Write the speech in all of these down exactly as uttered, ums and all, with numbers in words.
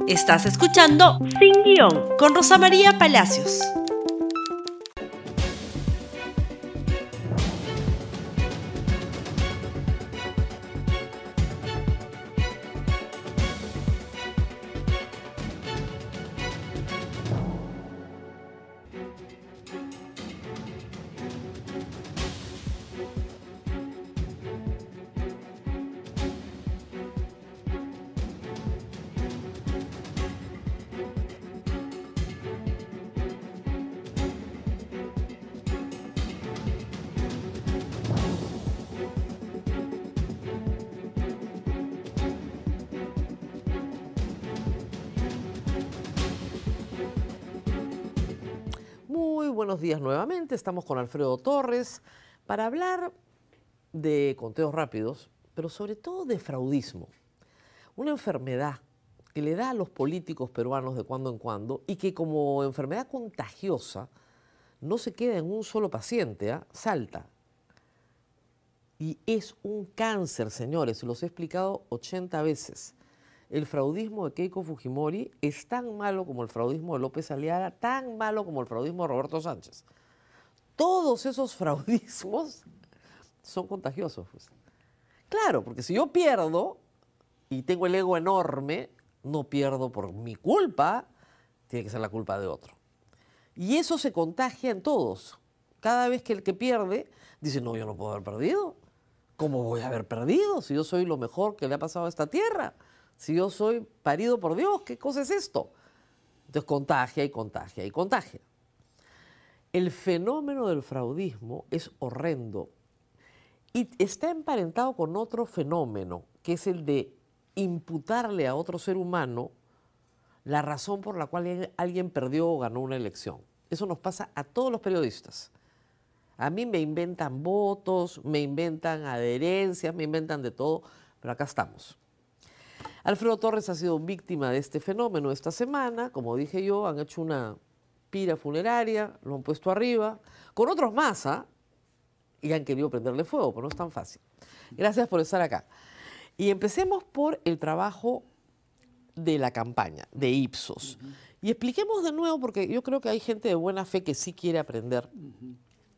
Estás escuchando Sin Guión con Rosa María Palacios. Buenos días nuevamente, estamos con Alfredo Torres para hablar de conteos rápidos, pero sobre todo de fraudismo, una enfermedad que le da a los políticos peruanos de cuando en cuando y que como enfermedad contagiosa no se queda en un solo paciente, ¿eh? Salta. Y es un cáncer, señores, se los he explicado ochenta veces. El fraudismo de Keiko Fujimori es tan malo como el fraudismo de López Aliaga, tan malo como el fraudismo de Roberto Sánchez. Todos esos fraudismos son contagiosos. Pues. Claro, porque si yo pierdo y tengo el ego enorme, no pierdo por mi culpa, tiene que ser la culpa de otro. Y eso se contagia en todos. Cada vez que el que pierde dice, no, yo no puedo haber perdido. ¿Cómo voy a haber perdido si yo soy lo mejor que le ha pasado a esta tierra? Si yo soy parido por Dios, ¿qué cosa es esto? Entonces contagia y contagia y contagia. El fenómeno del fraudismo es horrendo y está emparentado con otro fenómeno, que es el de imputarle a otro ser humano la razón por la cual alguien perdió o ganó una elección. Eso nos pasa a todos los periodistas. A mí me inventan votos, me inventan adherencias, me inventan de todo, pero acá estamos. Alfredo Torres ha sido víctima de este fenómeno esta semana. Como dije yo, han hecho una pira funeraria, lo han puesto arriba, con otros más, ¿eh? Y han querido prenderle fuego, pero no es tan fácil. Gracias por estar acá. Y empecemos por el trabajo de la campaña, de Ipsos. Uh-huh. Y expliquemos de nuevo, porque yo creo que hay gente de buena fe que sí quiere aprender. Uh-huh.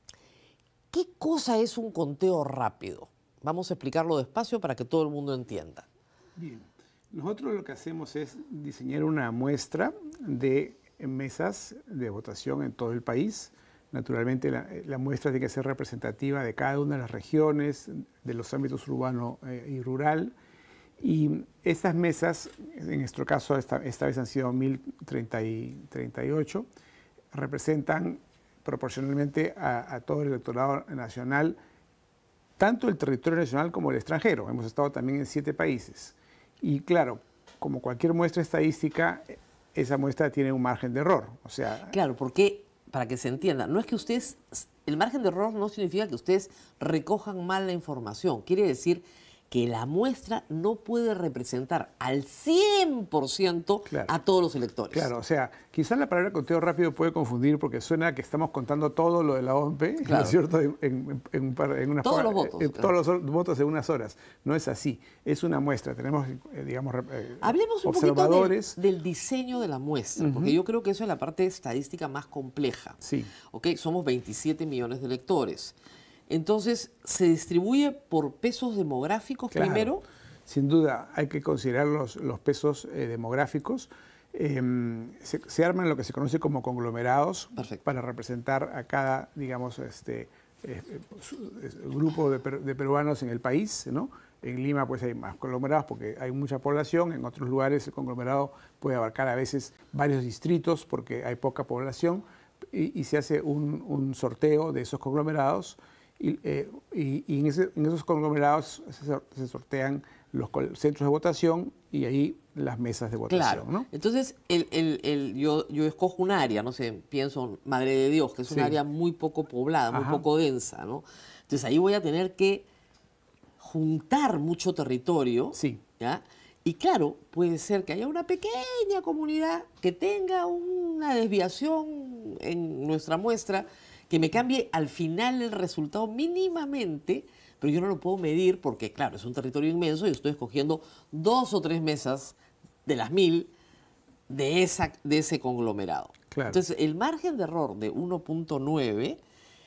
¿Qué cosa es un conteo rápido? Vamos a explicarlo despacio para que todo el mundo entienda. Bien. Nosotros lo que hacemos es diseñar una muestra de mesas de votación en todo el país. Naturalmente la, la muestra tiene que ser representativa de cada una de las regiones, de los ámbitos urbano eh, y rural. Y estas mesas, en nuestro caso esta, esta vez han sido mil treinta y ocho, representan proporcionalmente a, a todo el electorado nacional, tanto el territorio nacional como el extranjero. Hemos estado también en siete países. Y claro, como cualquier muestra estadística, esa muestra tiene un margen de error. O sea, claro, porque, para que se entienda, no es que ustedes, el margen de error no significa que ustedes recojan mal la información. Quiere decir que la muestra no puede representar al cien por ciento claro. a todos los electores. Claro, o sea, quizás la palabra conteo rápido puede confundir porque suena que estamos contando todo lo de la O M P, claro. ¿no es cierto? En, en, en, en unas todos los votos. En, claro. Todos los votos en unas horas. No es así. Es una muestra. Tenemos, eh, digamos, eh, Hablemos un observadores. poquito de, del diseño de la muestra, uh-huh. porque yo creo que eso es la parte estadística más compleja. Sí. ¿Okay? Somos veintisiete millones de electores. Entonces, ¿se distribuye por pesos demográficos claro, primero? Sin duda, hay que considerar los, los pesos eh, demográficos. Eh, se, se arman lo que se conoce como conglomerados Perfecto. Para representar a cada, digamos, este, eh, grupo de, per, de peruanos en el país, ¿no? En Lima pues hay más conglomerados porque hay mucha población, en otros lugares el conglomerado puede abarcar a veces varios distritos porque hay poca población y, y se hace un, un sorteo de esos conglomerados. Y, eh, y, y en, ese, en esos conglomerados se, se sortean los centros de votación y ahí las mesas de votación. Claro, ¿no? Entonces el, el, el, yo, yo escojo un área, no sé, pienso en Madre de Dios, que es un sí. área muy poco poblada, muy Ajá. poco densa, ¿no? Entonces ahí voy a tener que juntar mucho territorio, sí. ¿ya? Y claro, puede ser que haya una pequeña comunidad que tenga una desviación en nuestra muestra, que me cambie al final el resultado mínimamente, pero yo no lo puedo medir porque, claro, es un territorio inmenso y estoy escogiendo dos o tres mesas de las mil de, esa, de ese conglomerado. Claro. Entonces, el margen de error de uno punto nueve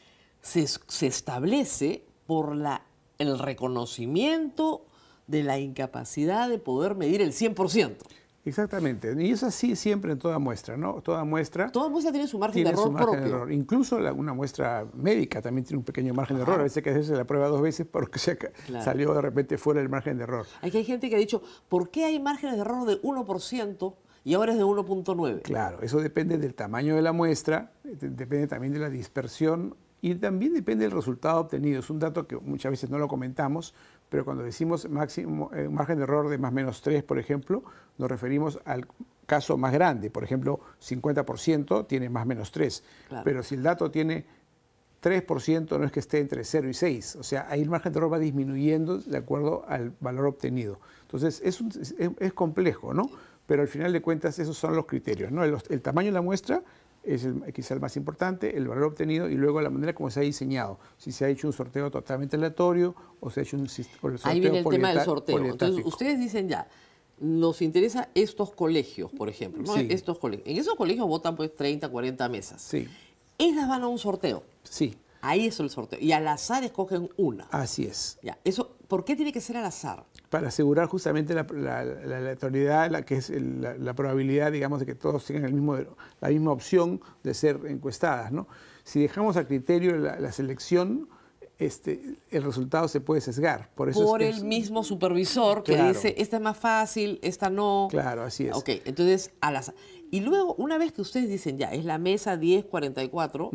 se, se establece por la, el reconocimiento de la incapacidad de poder medir el cien por ciento. Exactamente, y es así siempre en toda muestra, ¿no? Toda muestra Toda muestra tiene su margen tiene de error su margen propio. de error. Incluso la- una muestra médica también tiene un pequeño margen de Ajá. error. A veces hay que hacerse la prueba dos veces porque se ca- Claro. salió de repente fuera del margen de error. Aquí hay gente que ha dicho, ¿por qué hay márgenes de error de uno por ciento y ahora es de uno punto nueve? Claro, eso depende del tamaño de la muestra, de- depende también de la dispersión y también depende del resultado obtenido. Es un dato que muchas veces no lo comentamos, pero cuando decimos máximo, eh, margen de error de más o menos tres, por ejemplo, nos referimos al caso más grande. Por ejemplo, cincuenta por ciento tiene más o menos tres. Claro. Pero si el dato tiene tres por ciento, no es que esté entre cero y seis. O sea, ahí el margen de error va disminuyendo de acuerdo al valor obtenido. Entonces, es, un- es, es complejo, ¿no? Pero al final de cuentas, esos son los criterios, ¿no? El, el tamaño de la muestra es el, quizá el más importante, el valor obtenido y luego la manera como se ha diseñado. Si se ha hecho un sorteo totalmente aleatorio o se ha hecho un sis- o el sorteo Ahí viene el tema del polieta- sorteo. Entonces, polietápico. ustedes dicen ya, nos interesa estos colegios, por ejemplo, ¿no? Sí. Estos colegios. En esos colegios votan pues treinta, cuarenta mesas. Sí, Esas van a un sorteo. sí, Ahí es el sorteo. Y al azar escogen una. así es. Ya, eso, ¿por qué tiene que ser al azar? Para asegurar justamente la, la, la aleatoriedad, la, que es el- la, la probabilidad, digamos, de que todos tengan el mismo, la misma opción de ser encuestadas, ¿no? Si dejamos a criterio la, la selección, este, el resultado se puede sesgar. Por, eso Por es que el es- mismo supervisor que Claro. dice, esta es más fácil, esta no. Claro, así es. Ok, entonces al azar. Y luego, una vez que ustedes dicen ya, es la mesa diez cuarenta y cuatro,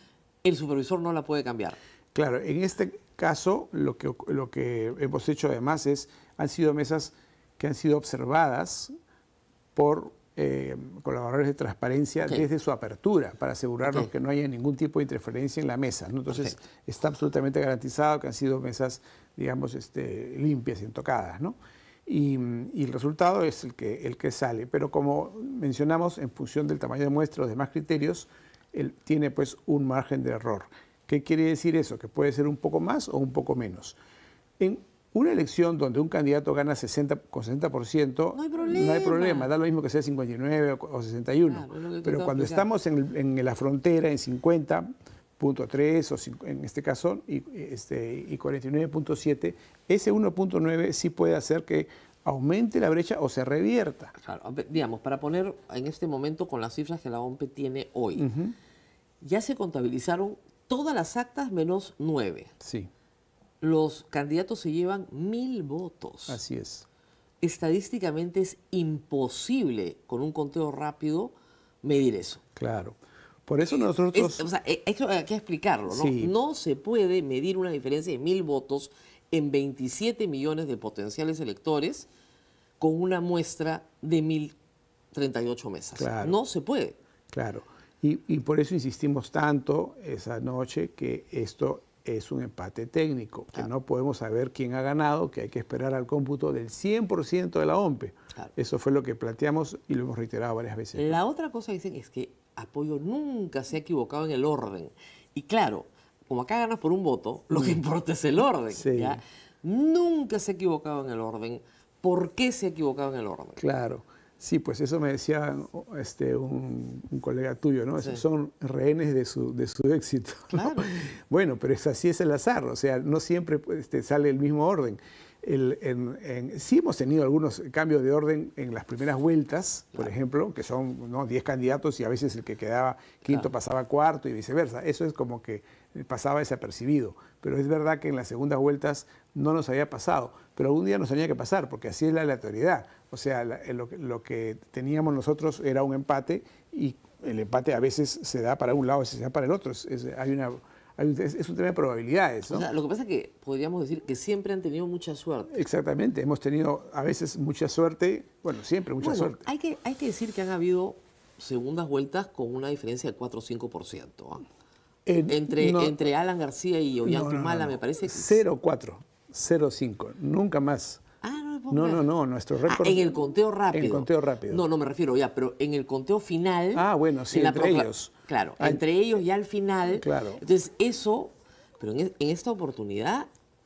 el supervisor no la puede cambiar. Claro, en este caso lo que, lo que hemos hecho además es, han sido mesas que han sido observadas por eh, colaboradores de transparencia Ok. desde su apertura, para asegurarnos Ok. que no haya ningún tipo de interferencia en la mesa, ¿no? Entonces Perfecto. está absolutamente garantizado que han sido mesas, digamos, este, limpias y intocadas, ¿no? Y, y el resultado es el que, el que sale, pero como mencionamos, en función del tamaño de muestra o demás criterios, él tiene pues un margen de error. ¿Qué quiere decir eso? Que puede ser un poco más o un poco menos. En una elección donde un candidato gana sesenta, con sesenta por ciento, No hay no hay problema. problema, da lo mismo que sea cincuenta y nueve o, o sesenta y uno. Claro, es lo que te Pero acabo de cuando explicar. estamos en, el- en la frontera, en cincuenta punto tres o cinco- en este caso y, este, y cuarenta y nueve punto siete, ese uno punto nueve sí puede hacer que aumente la brecha o se revierta. Claro, a ver, digamos, para poner en este momento con las cifras que la O M P tiene hoy, ya se contabilizaron todas las actas menos nueve. Sí, Los candidatos se llevan mil votos. así es. Estadísticamente es imposible con un conteo rápido medir eso. Claro. Por eso nosotros... Es- o sea, eh, eso hay que explicarlo, ¿no? Sí. No se puede medir una diferencia de mil votos en veintisiete millones de potenciales electores con una muestra de mil treinta y ocho mesas. Claro. No se puede. Claro, y, y por eso insistimos tanto esa noche que esto es un empate técnico, que Claro. no podemos saber quién ha ganado, que hay que esperar al cómputo del cien por ciento de la O M P. Claro. Eso fue lo que planteamos y lo hemos reiterado varias veces. La otra cosa que dicen es que Apoyo nunca se ha equivocado en el orden. Y claro, como acá ganas por un voto, lo que importa es el orden. Sí. ¿ya? Nunca se ha equivocado en el orden. ¿Por qué se ha equivocado en el orden? Claro, sí, pues eso me decía este, un, un colega tuyo, ¿no? Sí. Son rehenes de su, de su éxito. ¿no? Claro. Bueno, pero es así es el azar, o sea, no siempre pues, este, sale el mismo orden. El, en, en, sí hemos tenido algunos cambios de orden en las primeras vueltas, por Claro. ejemplo, que son ¿no? diez candidatos y a veces el que quedaba quinto Claro. pasaba a cuarto y viceversa. Eso es como que pasaba desapercibido. Pero es verdad que en las segundas vueltas no nos había pasado, pero algún día nos tenía que pasar, porque así es la aleatoriedad. O sea, la- lo, que- lo que teníamos nosotros era un empate y el empate a veces se da para un lado, a veces se da para el otro. Es, es- hay una, hay un- es- es un tema de probabilidades, ¿no? O sea, lo que pasa es que podríamos decir que siempre han tenido mucha suerte. Exactamente, hemos tenido a veces mucha suerte, bueno, siempre mucha Bueno, suerte. hay que, hay que decir que han habido segundas vueltas con una diferencia de cuatro o cinco por ciento. ¿ah? Eh, Entre, no, entre Alan García y Ollantumala, no, no, no. me parece que... cero cuatro, cero cinco, nunca más. Ah, no, me puedo No, creer. no, no, nuestro Ah, récord... en el conteo rápido. En el conteo rápido. No, no me refiero ya, pero en el conteo final. Ah, bueno, sí, en la entre procla- ellos. Claro, Ah, entre ellos ya al final. Claro. Entonces, eso, pero en, en esta oportunidad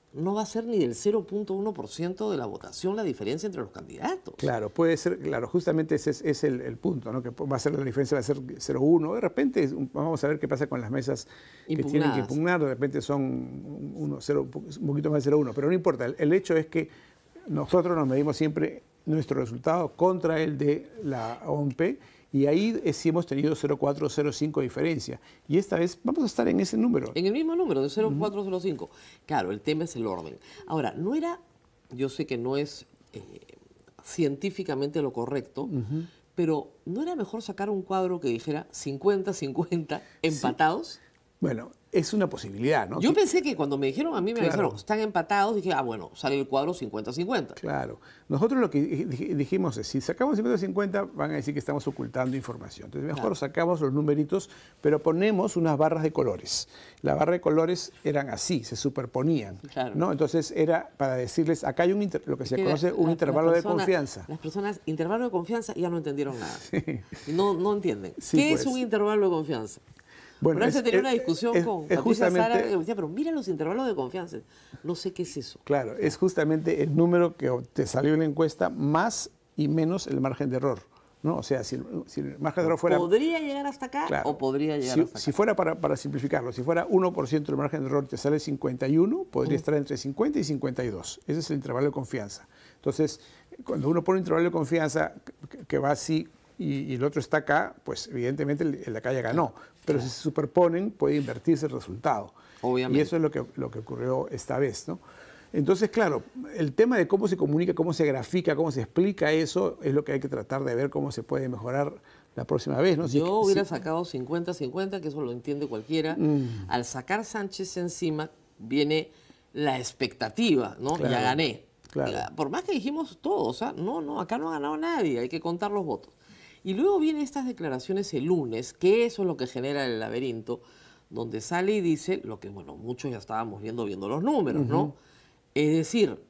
no va a ser ni del cero punto uno por ciento de la votación la diferencia entre los candidatos. Claro, puede ser, claro, justamente ese es, es el, el punto, ¿no? Que va a ser la diferencia, va a ser cero punto uno. De repente, vamos a ver qué pasa con las mesas que Impugnadas. tienen que impugnar, de repente son uno, cero, un poquito más de cero punto uno, pero no importa. El, el hecho es que nosotros nos medimos siempre nuestro resultado contra el de la O M P, y ahí sí hemos tenido cero punto cuatro, cero punto cinco diferencia. Y esta vez vamos a estar en ese número. En el mismo número, de cero punto cuatro cero cinco. Claro, el tema es el orden. Ahora, no era, yo sé que no es eh, científicamente lo correcto, uh-huh. pero ¿no era mejor sacar un cuadro que dijera cincuenta cincuenta empatados? Sí. Bueno, es una posibilidad, ¿no? Yo pensé que cuando me dijeron, a mí me claro. dijeron, están empatados, dije, ah, bueno, sale el cuadro cincuenta cincuenta. Claro. Nosotros lo que dijimos es, si sacamos cincuenta cincuenta, van a decir que estamos ocultando información. Entonces, mejor claro. sacamos los numeritos, pero ponemos unas barras de colores. Las barras de colores eran así, se superponían, claro. ¿no? Entonces, era para decirles, acá hay un inter, lo que se conoce un la, intervalo la persona, de confianza. Las personas, intervalo de confianza, ya no entendieron nada. Sí. No, no entienden. Sí, ¿Qué pues. es un intervalo de confianza? Bueno, Pero es, se tenía es, una discusión es, con es Patricia justamente, Sara, que decía, pero mira los intervalos de confianza. No sé qué es eso. Claro, es justamente el número que te salió en la encuesta más y menos el margen de error, ¿no? O sea, si, si el margen de error fuera... ¿Podría llegar hasta acá claro, o podría llegar si, hasta acá? Si fuera, para, para simplificarlo, si fuera uno por ciento el margen de error te sale cincuenta y uno, podría uh. estar entre cincuenta y cincuenta y dos. Ese es el intervalo de confianza. Entonces, cuando uno pone un intervalo de confianza que, que va así, y, y el otro está acá, pues evidentemente el, el de acá ya ganó. Pero si se superponen, puede invertirse el resultado. Obviamente. Y eso es lo que, lo que ocurrió esta vez, ¿no? Entonces, claro, el tema de cómo se comunica, cómo se grafica, cómo se explica eso, es lo que hay que tratar de ver cómo se puede mejorar la próxima vez, ¿no? Yo si, hubiera si, sacado cincuenta cincuenta, que eso lo entiende cualquiera. Mm. Al sacar Sánchez encima, viene la expectativa, ¿no? Claro, ya gané. Claro. Por más que dijimos todos, ¿ah? no, no, acá no ha ganado nadie, hay que contar los votos. Y luego vienen estas declaraciones el lunes, que eso es lo que genera el laberinto, donde sale y dice lo que, bueno, muchos ya estábamos viendo, viendo los números, uh-huh. ¿no? Es decir,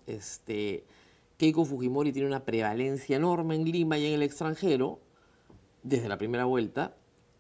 este, Keiko Fujimori tiene una prevalencia enorme en Lima y en el extranjero, desde la primera vuelta,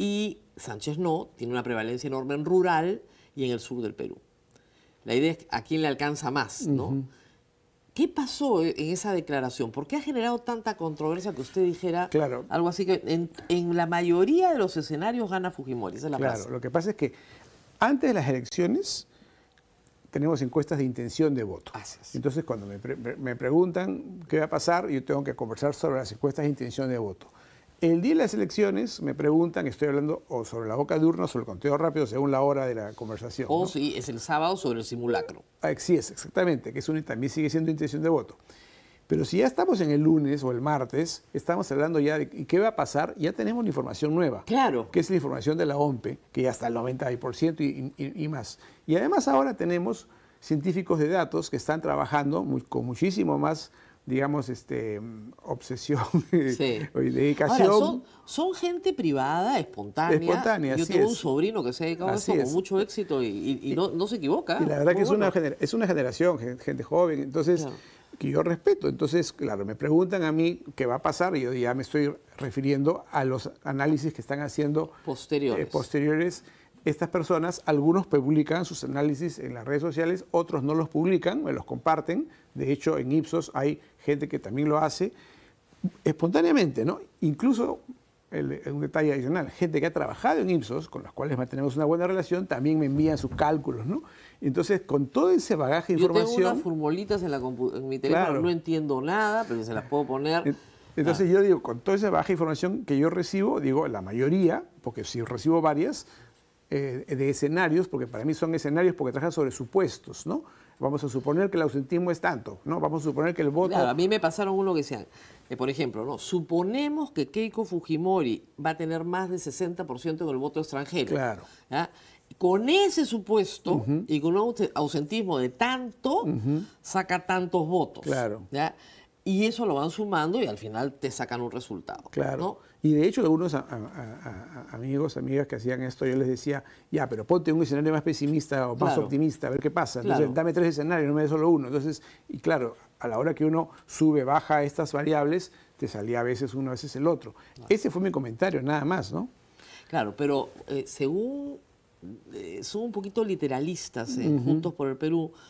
y Sánchez no, tiene una prevalencia enorme en rural y en el sur del Perú. La idea es a quién le alcanza más, ¿no? Uh-huh. ¿Qué pasó en esa declaración? ¿Por qué ha generado tanta controversia que usted dijera claro. algo así que en, en la mayoría de los escenarios gana Fujimori? Esa es la claro, frase. Lo que pasa es que antes de las elecciones tenemos encuestas de intención de voto. Así es. Entonces, cuando me, pre me preguntan qué va a pasar, yo tengo que conversar sobre las encuestas de intención de voto. El día de las elecciones me preguntan, estoy hablando o sobre la boca de urna o sobre el conteo rápido según la hora de la conversación. O ¿no? sí, es el sábado sobre el simulacro. Ah, sí, es exactamente, que es un, también sigue siendo intención de voto. Pero si ya estamos en el lunes o el martes, estamos hablando ya de qué va a pasar, ya tenemos la información nueva. Claro. Que es la información de la O M P, que ya está al noventa por ciento y, y, y más. Y además ahora tenemos científicos de datos que están trabajando muy, con muchísimo más, digamos, este, obsesión sí. y dedicación. Ahora, son, son gente privada, espontánea. Espontánea, Yo así tengo es. un sobrino que se ha dedicado a eso con mucho éxito y, y, y no, no se equivoca. Y la verdad que es, bueno. una es una generación, gente joven, entonces, claro. que yo respeto. Entonces, claro, me preguntan a mí qué va a pasar y yo ya me estoy refiriendo a los análisis que están haciendo posteriores. Eh, posteriores estas personas. Algunos publican sus análisis en las redes sociales, otros no los publican, me los comparten. De hecho, en Ipsos hay gente que también lo hace espontáneamente, ¿no? Incluso, el, un detalle adicional, gente que ha trabajado en Ipsos, con las cuales mantenemos una buena relación, también me envían sus cálculos, ¿no? Entonces, con todo ese bagaje de Yo información... Yo tengo unas formolitas en, la en mi teléfono, claro. no entiendo nada, pero se las puedo poner... Entonces, ah. yo digo, con toda esa bagaje de información que yo recibo, digo, la mayoría, porque si recibo varias... Eh, de escenarios, porque para mí son escenarios porque trabajan sobre supuestos, ¿no? Vamos a suponer que el ausentismo es tanto, ¿no? Vamos a suponer que el voto... Claro, a mí me pasaron uno que decían, eh, por ejemplo, ¿no? Suponemos que Keiko Fujimori va a tener más del sesenta por ciento en el voto extranjero. Claro. ¿Ya? Con ese supuesto uh-huh. y con un ausentismo de tanto, uh-huh. saca tantos votos. Claro. ¿Ya? Y eso lo van sumando y al final te sacan un resultado. Claro. ¿no? Y de hecho, algunos a, a, a, a amigos, amigas que hacían esto, yo les decía, ya, pero ponte un escenario más pesimista o más claro. optimista, a ver qué pasa. Entonces, claro. dame tres escenarios, no me des solo uno. Entonces, y claro, a la hora que uno sube, baja estas variables, te salía a veces uno, a veces el otro. Claro. Ese fue mi comentario, nada más, ¿no? Claro, pero eh, según, eh, son un poquito literalistas, eh, uh-huh. Juntos por el Perú,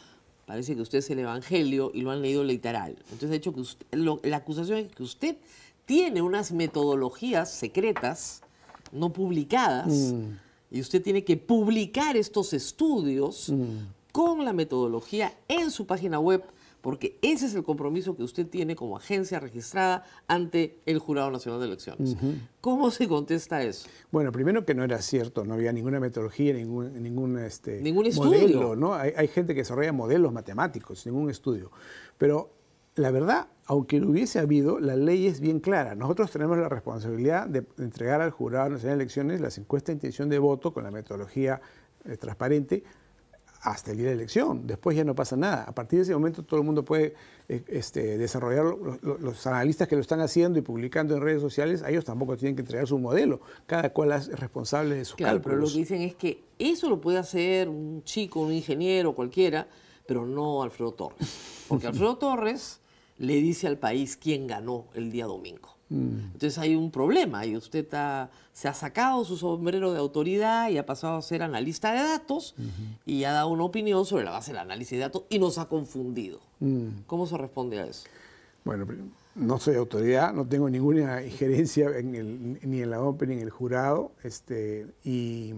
parece que usted es el Evangelio y lo han leído literal. Entonces, de hecho, que usted, lo, la acusación es que usted tiene unas metodologías secretas, no publicadas, mm. y usted tiene que publicar estos estudios mm. con la metodología en su página web, porque ese es el compromiso que usted tiene como agencia registrada ante el Jurado Nacional de Elecciones. Uh-huh. ¿Cómo se contesta eso? Bueno, primero que no era cierto, no había ninguna metodología, ningún, ningún, este, ¿Ningún modelo, estudio? ¿no? Hay, hay gente que desarrolla modelos matemáticos, ningún estudio. Pero la verdad, aunque lo hubiese habido, la ley es bien clara. Nosotros tenemos la responsabilidad de entregar al Jurado Nacional de Elecciones las encuestas de intención de voto con la metodología eh, transparente hasta el día de la elección. Después ya no pasa nada. A partir de ese momento todo el mundo puede eh, este, desarrollar, los, los analistas que lo están haciendo y publicando en redes sociales, a ellos tampoco tienen que entregar su modelo. Cada cual es responsable de sus claro, cálculos. Pero lo que dicen es que eso lo puede hacer un chico, un ingeniero, cualquiera, pero no Alfredo Torres. Porque Alfredo Torres le dice al país quién ganó el día domingo. Mm. Entonces hay un problema y usted ha, se ha sacado su sombrero de autoridad y ha pasado a ser analista de datos uh-huh. y ha dado una opinión sobre la base del análisis de datos y nos ha confundido. Mm. ¿Cómo se responde a eso? Bueno, no soy autoridad, no tengo ninguna injerencia en el, ni en la O M P ni en el jurado, este, y,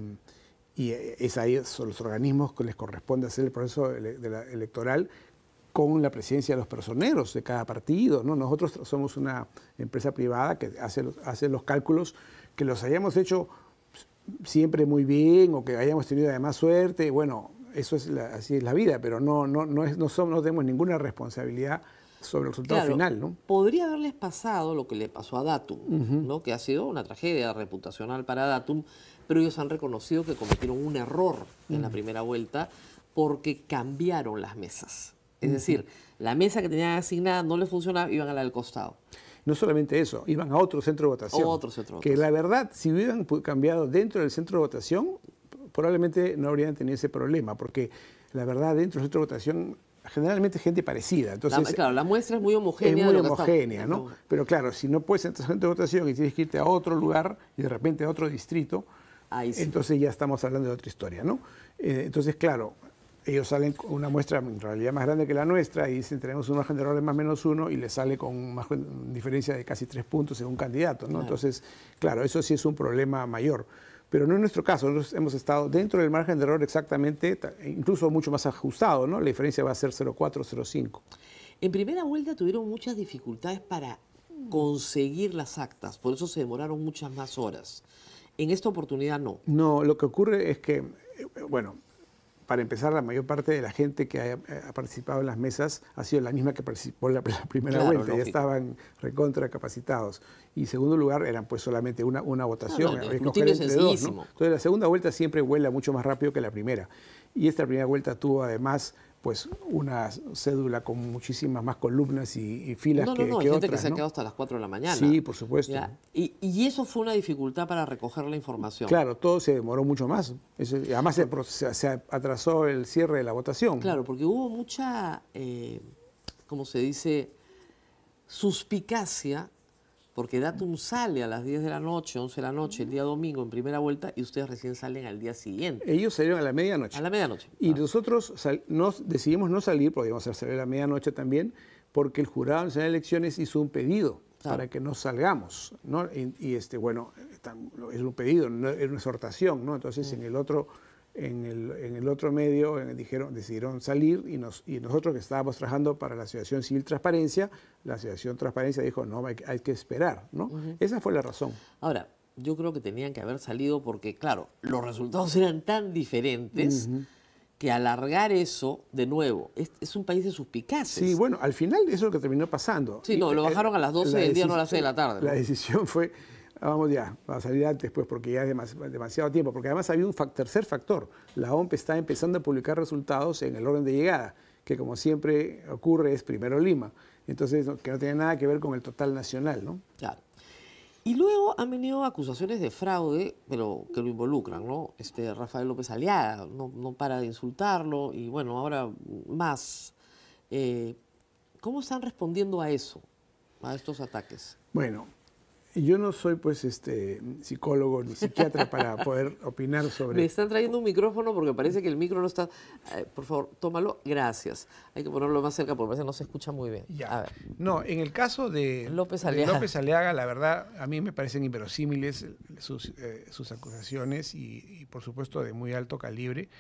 y es ahí, son los organismos que les corresponde hacer el proceso ele, de la, electoral con la presencia de los personeros de cada partido, ¿no? Nosotros somos una empresa privada que hace los, hace los cálculos, que los hayamos hecho siempre muy bien o que hayamos tenido además suerte, bueno, eso es la, así es la vida, pero no, no, no, es, no, somos, no tenemos ninguna responsabilidad sobre el resultado claro, final, ¿no? Podría haberles pasado lo que le pasó a Datum, uh-huh. ¿no? Que ha sido una tragedia reputacional para Datum, pero ellos han reconocido que cometieron un error en uh-huh. la primera vuelta porque cambiaron las mesas. Es decir, la mesa que tenían asignada no les funcionaba, iban a la del costado. No solamente eso, iban a otro centro de votación. Otro centro de votación. Que la verdad, si hubieran cambiado dentro del centro de votación, probablemente no habrían tenido ese problema, porque la verdad, dentro del centro de votación, generalmente es gente parecida. Entonces, la, claro, la muestra es muy homogénea. Es muy homogénea, ¿no? Pero claro, si no puedes entrar al centro de votación y tienes que irte a otro lugar y de repente a otro distrito, Ahí sí. entonces ya estamos hablando de otra historia, ¿no? Eh, entonces, claro, ellos salen con una muestra en realidad más grande que la nuestra y dicen tenemos un margen de error de más o menos uno y les sale con una diferencia de casi tres puntos en un candidato, ¿no? Claro. Entonces, claro, eso sí es un problema mayor. Pero no en nuestro caso, nosotros hemos estado dentro del margen de error exactamente, incluso mucho más ajustado, ¿no? La diferencia va a ser cero coma cuatro, cero coma cinco. En primera vuelta tuvieron muchas dificultades para conseguir las actas, por eso se demoraron muchas más horas. En esta oportunidad no. No, lo que ocurre es que, bueno, para empezar, la mayor parte de la gente que ha, ha participado en las mesas ha sido la misma que participó en la, la primera claro, vuelta, lógico. Ya estaban recontra capacitados. Y en segundo lugar, eran pues solamente una, una votación. No, no, el escrutinio es sencillísimo. Dos, ¿no? Entonces, la segunda vuelta siempre vuela mucho más rápido que la primera. Y esta primera vuelta tuvo además pues una cédula con muchísimas más columnas y, y filas no, que, no, no, que hay otras. gente que se ha ¿no? quedado hasta las cuatro de la mañana. Sí, por supuesto. Y, y eso fue una dificultad para recoger la información. Claro, todo se demoró mucho más. Eso, además se, se, se atrasó el cierre de la votación. Claro, porque hubo mucha, eh, ¿cómo se dice?, suspicacia, porque Datum sale a las diez de la noche, once de la noche, el día domingo en primera vuelta, y ustedes recién salen al día siguiente. Ellos salieron a la medianoche. A la medianoche. Y ah. nosotros sal, nos decidimos no salir, podíamos hacer salir a la medianoche también, porque el Jurado Nacional de Elecciones hizo un pedido claro. para que no salgamos, ¿no? Y, y este, bueno, es un pedido, no, es una exhortación, ¿no? Entonces, mm. en el otro... En el, en el otro medio eh, dijeron, decidieron salir y, nos, y nosotros que estábamos trabajando para la Asociación Civil Transparencia, la Asociación Transparencia dijo, no, hay, hay que esperar, ¿no? Uh-huh. Esa fue la razón. Ahora, yo creo que tenían que haber salido porque, claro, los resultados eran tan diferentes uh-huh. que alargar eso, de nuevo, es, es un país de suspicaces. Sí, bueno, al final eso es lo que terminó pasando. Sí, no, lo bajaron a las doce del día, no a las seis de la tarde. ¿no? La decisión fue... Vamos ya, a salir antes pues porque ya es demasiado, demasiado tiempo, porque además había un fact, tercer factor. La O M P está empezando a publicar resultados en el orden de llegada, que como siempre ocurre es primero Lima. Entonces, que no tiene nada que ver con el total nacional, ¿no? Claro. Y luego han venido acusaciones de fraude, pero que lo involucran, ¿no? Este Rafael López Aliaga no, no para de insultarlo y bueno, ahora más. Eh, ¿Cómo están respondiendo a eso, a estos ataques? Bueno, Yo no soy pues este psicólogo ni psiquiatra para poder opinar sobre... Me están trayendo un micrófono porque parece que el micro no está... Eh, por favor, tómalo. Gracias. Hay que ponerlo más cerca porque parece que no se escucha muy bien. Ya. A ver. No, en el caso de López de Aliaga. López Aliaga, la verdad, a mí me parecen inverosímiles sus, eh, sus acusaciones y, y, por supuesto, de muy alto calibre.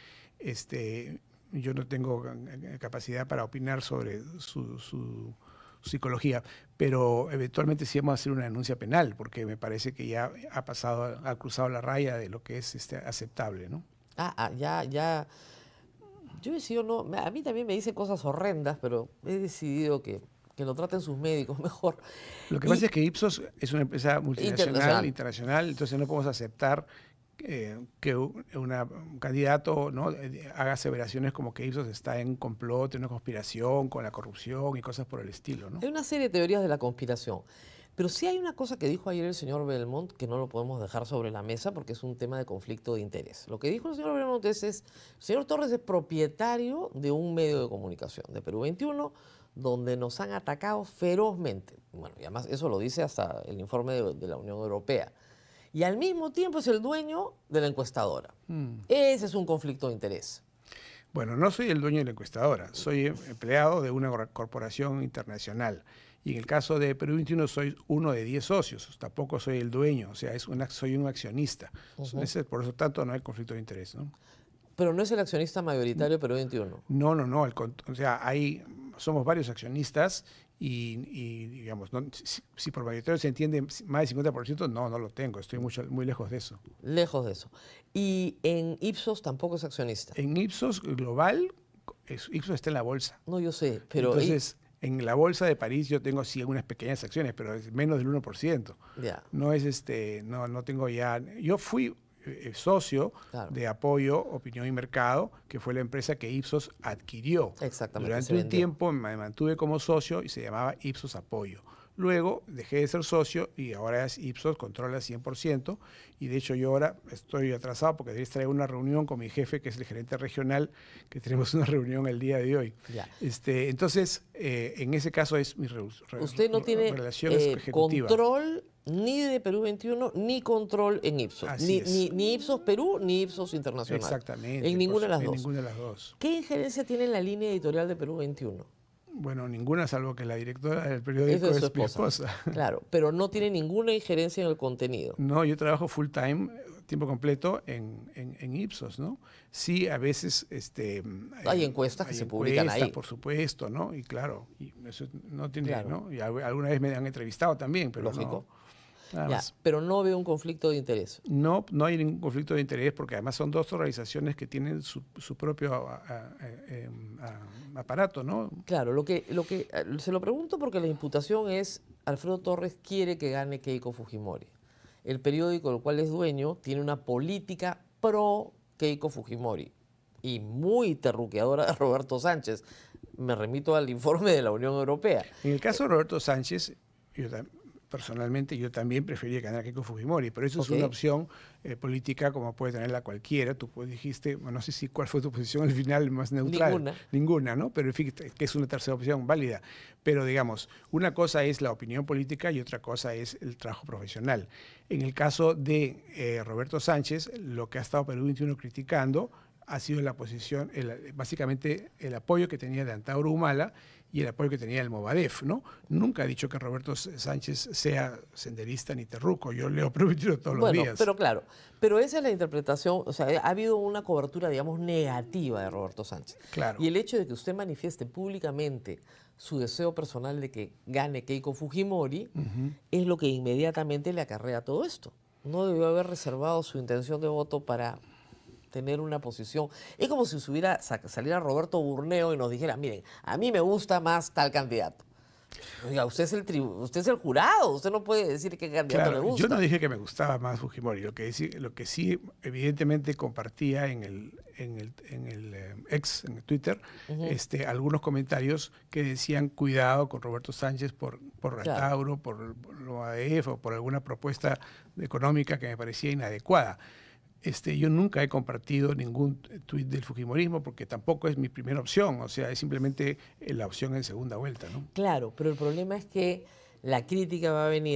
Este, yo no tengo capacidad para opinar sobre su... su psicología, pero eventualmente sí vamos a hacer una denuncia penal, porque me parece que ya ha pasado, ha cruzado la raya de lo que es este, aceptable, ¿no? Ah, ah, ya, ya. Yo he decidido no. A mí también me dicen cosas horrendas, pero he decidido que, que lo traten sus médicos mejor. Lo que Y- pasa es que Ipsos es una empresa multinacional, Internacional. internacional, entonces no podemos aceptar eh, que un, una- un candidato, ¿no?, eh, haga aseveraciones como que Ipsos está en complot, en una conspiración con la corrupción y cosas por el estilo, ¿no? Hay una serie de teorías de la conspiración. Pero sí hay una cosa que dijo ayer el señor Belmont que no lo podemos dejar sobre la mesa porque es un tema de conflicto de interés. Lo que dijo el señor Belmont es, es el señor Torres es propietario de un medio de comunicación, de Perú veintiuno, donde nos han atacado ferozmente. Bueno, y además eso lo dice hasta el informe de, de la Unión Europea. Y al mismo tiempo es el dueño de la encuestadora. Mm. Ese es un conflicto de interés. Bueno, no soy el dueño de la encuestadora, soy empleado de una corporación internacional. Y en el caso de Perú veintiuno soy uno de diez socios, tampoco soy el dueño, o sea, es una, soy un accionista. Ujú. Ese- por eso tanto no hay conflicto de interés, ¿no? Pero no es el accionista mayoritario de Perú veintiuno. No, no, no, al cont- o sea, hay, somos varios accionistas y, y, digamos, no, si, si por mayoritario se entiende más del cincuenta por ciento, no, no lo tengo, estoy mucho, muy lejos de eso. Lejos de eso. Y en Ipsos tampoco es accionista. En Ipsos Global, es- Ipsos está en la bolsa. No, yo sé, pero... Entonces, en la bolsa de París yo tengo sí algunas pequeñas acciones, pero es menos del uno por ciento. Ya, No es este, no, no tengo ya. Yo fui eh, socio Claro. de Apoyo, Opinión y Mercado, que fue la empresa que Ipsos adquirió. exactamente. Durante se un vendió. tiempo me mantuve como socio y se llamaba Ipsos Apoyo. Luego dejé de ser socio y ahora es Ipsos, controla cien por ciento. Y de hecho yo ahora estoy atrasado porque debería estar en una reunión con mi jefe, que es el gerente regional, que tenemos una reunión el día de hoy. Ya. Este, entonces, eh, en ese caso es mi re, re, Usted no tiene relación eh, ejecutiva. control ni de Perú veintiuno, ni control en Ipsos. Así Ni, es. ni, ni Ipsos Perú, ni Ipsos Internacional. Exactamente. En ninguna de por- las en dos. ninguna de las dos. ¿Qué injerencia tiene en la línea editorial de Perú veintiuno? Bueno, ninguna, salvo que la directora del periódico Es es, de su mi esposa. esposa. Claro, pero no tiene ninguna injerencia en el contenido. No, yo trabajo full time, tiempo completo, en, en, en Ipsos, ¿no? Sí, a veces... Este, Hay encuestas que se publican ahí. por supuesto, ¿no? Y claro, y eso no tiene, Claro. ¿no? Y al- alguna vez me han entrevistado también, pero Lógico. no. Nada Ya, más. pero no veo un conflicto de interés. No, no hay ningún conflicto de interés porque además son dos organizaciones que tienen su, su propio a- a- eh, a- aparato, ¿no? Claro, lo que, lo que eh, se lo pregunto porque la imputación es Alfredo Torres quiere que gane Keiko Fujimori. El periódico del cual es dueño tiene una política pro Keiko Fujimori y muy terruqueadora de Roberto Sánchez. Me remito al informe de la Unión Europea. En el caso de Roberto Sánchez, yo tam- personalmente yo también prefería ganar Keiko Fujimori, pero eso Ok. es una opción eh, política como puede tenerla cualquiera. Tú pues, dijiste, bueno, no sé si cuál fue tu posición al final más neutral. Ninguna. Ninguna, ¿no? Pero en fin, que es una tercera opción válida. Pero digamos, una cosa es la opinión política y otra cosa es el trabajo profesional. En el caso de eh, Roberto Sánchez, lo que ha estado Perú veintiuno criticando ha sido la posición, el- básicamente el apoyo que tenía de Antauro Humala y el apoyo que tenía el Movadef, ¿no? Nunca ha dicho que Roberto Sánchez sea senderista ni terruco. Yo leo Perú veintiuno todos Bueno, los días. pero claro, pero esa es la interpretación, o sea, ha habido una cobertura, digamos, negativa de Roberto Sánchez. Claro. Y el hecho de que usted manifieste públicamente su deseo personal de que gane Keiko Fujimori Ujú. es lo que inmediatamente le acarrea todo esto. No debió haber reservado su intención de voto para tener una posición. Es como si subiera, sa- saliera Roberto Burneo y nos dijera, miren, a mí me gusta más tal candidato. Oiga, usted es el tribu- usted es el jurado, usted no puede decir qué candidato le Claro, gusta. yo no dije que me gustaba más Fujimori, lo que sí, lo que sí evidentemente compartía en el, en el, en el eh, ex, en el Twitter, Ujú. este, algunos comentarios que decían cuidado con Roberto Sánchez por, por Claro. Retauro, por, por lo A D F o por alguna propuesta económica que me parecía inadecuada. Este, yo nunca he compartido ningún tuit del Fujimorismo porque tampoco es mi primera opción, o sea, es simplemente eh, la opción en segunda vuelta, ¿no? Claro, pero el problema es que la crítica va a venir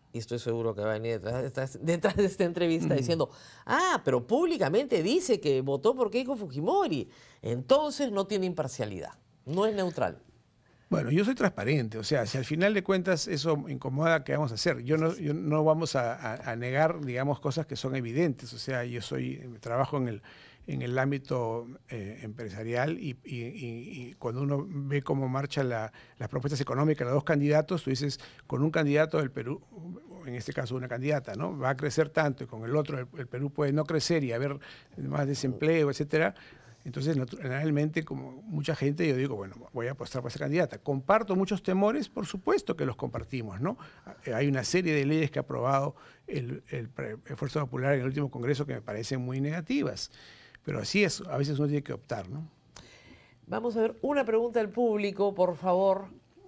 y estoy seguro que va a venir detrás de esta, detrás de esta entrevista, mm. diciendo, ah, pero públicamente dice que votó por Keiko Fujimori. Entonces no tiene imparcialidad, no es neutral. Bueno, yo soy transparente, o sea, si al final de cuentas eso incomoda, ¿qué vamos a hacer? Yo no, yo no vamos a, a, a negar, digamos, cosas que son evidentes, o sea, yo soy, trabajo en el, en el ámbito eh, empresarial y, y, y, y cuando uno ve cómo marchan la, las propuestas económicas de los dos candidatos, tú dices, con un candidato del Perú, en este caso una candidata, ¿no? Va a crecer tanto y con el otro el, el Perú puede no crecer y haber más desempleo, etcétera. Entonces, naturalmente, como mucha gente, yo digo, bueno, voy a apostar por esa candidata. ¿Comparto muchos temores? Por supuesto que los compartimos, ¿no? Hay una serie de leyes que ha aprobado el, el, el Esfuerzo Popular en el último Congreso que me parecen muy negativas. Pero así es, a veces uno tiene que optar, ¿no? Vamos a ver una pregunta del público, por favor.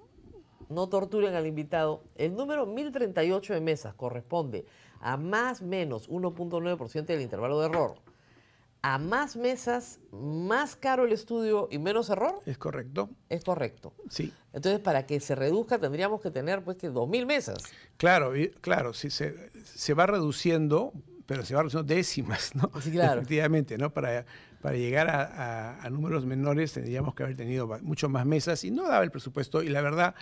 No torturen al invitado. El número mil treinta y ocho de mesas corresponde a más o menos uno punto nueve por ciento del intervalo de error. ¿A más mesas, más caro el estudio y menos error? Es correcto. Es correcto. Sí. Entonces, para que se reduzca, tendríamos que tener, pues, que dos mil mesas. Claro, claro, sí, se, se va reduciendo, pero se va reduciendo décimas, ¿no? Sí, claro. Efectivamente, ¿no? Para, para llegar a, a, a números menores tendríamos que haber tenido mucho más mesas y no daba el presupuesto y la verdad...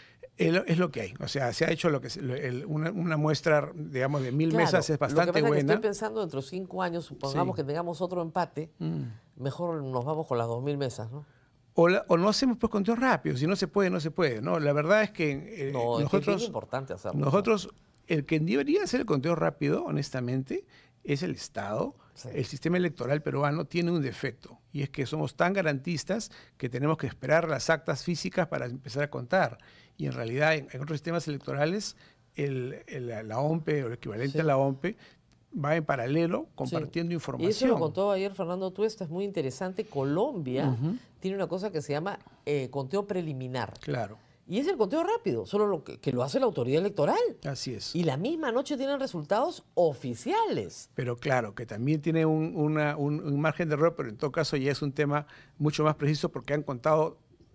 Es lo que hay, o sea, se ha hecho lo que el, una, una muestra, digamos, de mil claro, mesas es bastante lo que pasa buena. Es que estoy pensando dentro de cinco años, supongamos sí. que tengamos otro empate, mm. mejor nos vamos con las dos mil mesas, ¿no? O, la, o no hacemos pues conteos rápidos, si no se puede, no se puede, ¿no? La verdad es que eh, no, nosotros, es que es importante hacerlo. Nosotros, el que debería hacer el conteo rápido, honestamente, es el Estado. Sí. El sistema electoral peruano tiene un defecto y es que somos tan garantistas que tenemos que esperar las actas físicas para empezar a contar. Y en realidad en, en otros sistemas electorales el, el, la O M P o el equivalente sí. a la O M P va en paralelo compartiendo sí. información. Y eso lo contó ayer Fernando Tuesta, es muy interesante. Colombia uh-huh. tiene una cosa que se llama eh, conteo preliminar. Claro. Y es el conteo rápido, solo lo que, que lo hace la autoridad electoral. Así es. Y la misma noche tienen resultados oficiales. Pero claro, que también tiene un, una, un, un margen de error, pero en todo caso ya es un tema mucho más preciso porque han contado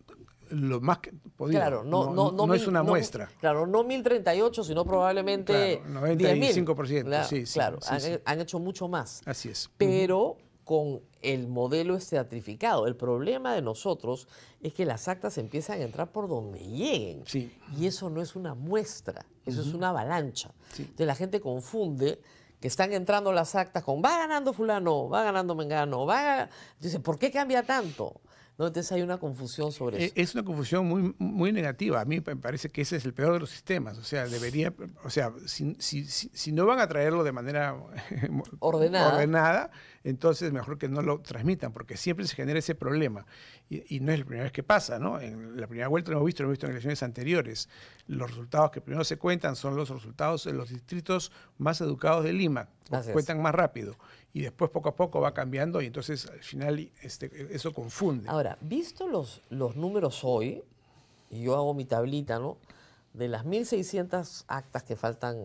lo más que podido. Claro, no, no, no, no, no mil, es una no, muestra. Claro, no mil treinta y ocho, sino probablemente claro, noventa y cinco por ciento. Claro, sí, sí, claro sí, han, sí. han hecho mucho más. Así es. Pero uh-huh. con el modelo estratificado. El problema de nosotros es que las actas empiezan a entrar por donde lleguen. Sí. Y eso no es una muestra, eso uh-huh. es una avalancha. Sí. Entonces la gente confunde que están entrando las actas con va ganando fulano, va ganando mengano, va... Entonces, ¿por qué cambia tanto? ¿No? Entonces hay una confusión sobre eso. Es una confusión muy, muy negativa. A mí me parece que ese es el peor de los sistemas. O sea, debería, o sea, si, si, si, si no van a traerlo de manera ordenada. ordenada, entonces mejor que no lo transmitan, porque siempre se genera ese problema. Y, y no es la primera vez que pasa, ¿no? En la primera vuelta lo hemos visto, lo hemos visto en elecciones anteriores. Los resultados que primero se cuentan son los resultados en los distritos más educados de Lima. Cuentan más rápido. Y después poco a poco va cambiando y entonces al final este, eso confunde. Ahora, visto los, los números hoy, y yo hago mi tablita, ¿no? De las mil seiscientas actas que faltan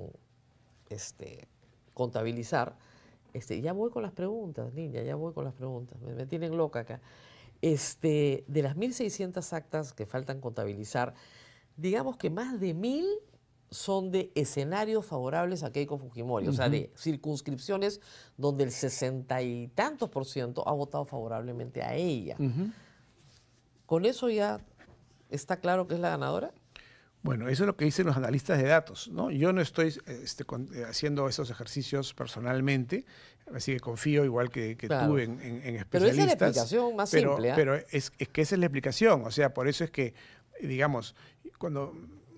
este, contabilizar, este, ya voy con las preguntas, niña, ya voy con las preguntas, me, me tienen loca acá. Este, de las mil seiscientas actas que faltan contabilizar, digamos que más de mil son de escenarios favorables a Keiko Fujimori, uh-huh. o sea, de circunscripciones donde el sesenta y tantos por ciento ha votado favorablemente a ella. Uh-huh. ¿Con eso ya está claro que es la ganadora? Bueno, eso es lo que dicen los analistas de datos, ¿no? Yo no estoy este, con, haciendo esos ejercicios personalmente, así que confío igual que, que claro. tú en, en, en especialistas. Pero esa es la explicación más pero, simple. ¿eh? Pero es, es que esa es la explicación, o sea, por eso es que, digamos, cuando...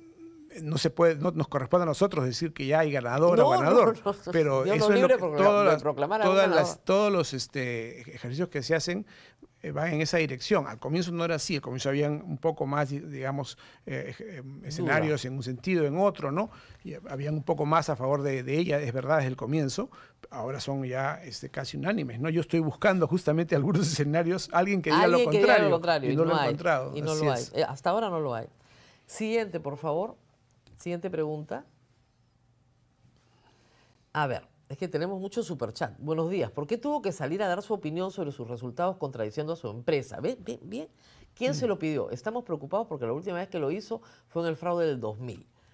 No se puede, no nos corresponde a nosotros decir que ya hay ganador no, o ganador, no, no, no. pero Dios eso no es lo que proclam- todas las, proclamar a todas un las, todos los este, ejercicios que se hacen eh, van en esa dirección. Al comienzo no era así, al comienzo habían un poco más, digamos, eh, eh, escenarios en un sentido, en otro, ¿no? Y habían un poco más a favor de, de ella, es verdad, desde el comienzo. Ahora son ya este, casi unánimes, ¿no? Yo estoy buscando justamente algunos escenarios, alguien que diga, alguien lo, que contrario, diga lo contrario, y y no, no lo he hay, encontrado. Y no así lo es. hay. Hasta ahora no lo hay. Siguiente, por favor. Siguiente pregunta. A ver, es que tenemos mucho superchat. Buenos días. ¿Por qué tuvo que salir a dar su opinión sobre sus resultados contradiciendo a su empresa? ¿Ven? ¿Bien? ¿Bien? ¿Quién mm. se lo pidió? Estamos preocupados porque la última vez que lo hizo fue en el fraude del dos mil.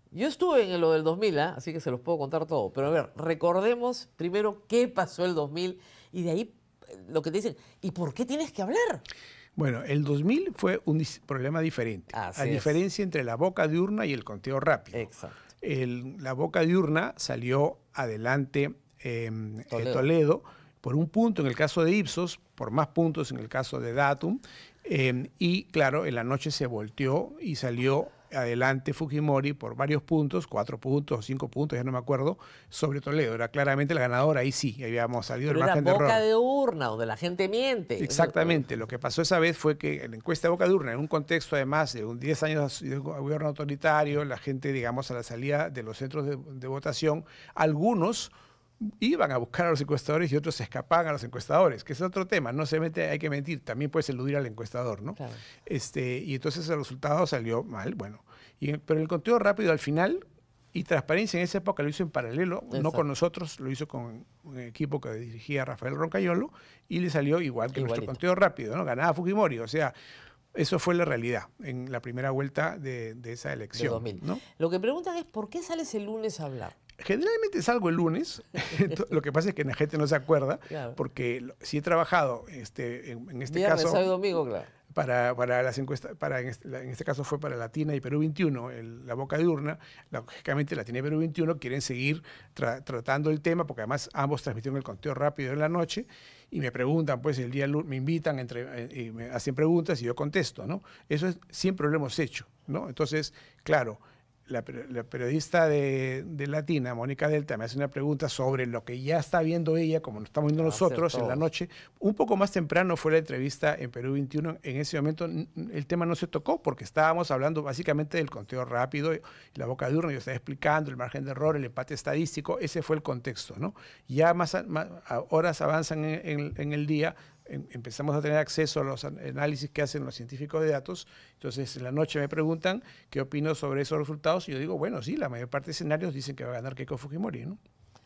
Yo estuve en lo del dos mil, ¿eh? Así que se los puedo contar todo. Pero a ver, recordemos primero qué pasó el dos mil y de ahí lo que te dicen, ¿y por qué tienes que hablar? Bueno, el dos mil fue un problema diferente. Así a es. diferencia entre la boca de urna y el conteo rápido. Exacto. El, la boca de urna salió adelante eh, Toledo. Toledo por un punto en el caso de Ipsos, por más puntos en el caso de Datum, eh, y claro, en la noche se volteó y salió adelante Fujimori por varios puntos, cuatro puntos o cinco puntos, ya no me acuerdo, sobre Toledo. Era claramente la ganadora, ahí sí, habíamos salido Pero del era margen de error. boca de urna, donde la gente miente. Exactamente. Lo que pasó esa vez fue que en la encuesta de boca de urna, en un contexto además de un diez años de gobierno autoritario, la gente, digamos, a la salida de los centros de, de votación, algunos iban a buscar a los encuestadores y otros se escapaban a los encuestadores, que es otro tema. No se mete, hay que mentir, también puedes eludir al encuestador, ¿no? Claro. Este, y entonces el resultado salió mal, bueno. Y, pero el conteo rápido al final, y Transparencia en esa época lo hizo en paralelo, Exacto. no con nosotros, lo hizo con un equipo que dirigía Rafael Roncayolo, y le salió igual que Igualito. nuestro conteo rápido, ¿no? Ganaba Fujimori, o sea, eso fue la realidad en la primera vuelta de, de esa elección. De dos mil. ¿No? Lo que preguntan es, ¿por qué sales el lunes a hablar? Generalmente salgo el lunes, lo que pasa es que la gente no se acuerda, claro. porque si he trabajado este, en, en este Viernes, caso... sábado y domingo, claro. Para, para las encuestas, para en, este, en este caso fue para Latina y Perú veintiuno, el, la boca de urna, lógicamente Latina y Perú veintiuno quieren seguir tra, tratando el tema, porque además ambos transmitieron el conteo rápido en la noche, y me preguntan, pues el día me invitan, entre, y me hacen preguntas y yo contesto, ¿no? Eso es, siempre lo hemos hecho, ¿no? Entonces, claro, La, la periodista de, de Latina, Mónica Delta, me hace una pregunta sobre lo que ya está viendo ella, como nos estamos viendo nosotros en la noche. Un poco más temprano fue la entrevista en Perú veintiuno. En ese momento el tema no se tocó porque estábamos hablando básicamente del conteo rápido, la boca de urna, yo estaba explicando el margen de error, el empate estadístico, ese fue el contexto, ¿no? Ya más, más horas avanzan en, en, en el día, empezamos a tener acceso a los análisis que hacen los científicos de datos. Entonces, en la noche me preguntan qué opino sobre esos resultados y yo digo, bueno, sí, la mayor parte de escenarios dicen que va a ganar Keiko Fujimori, ¿no?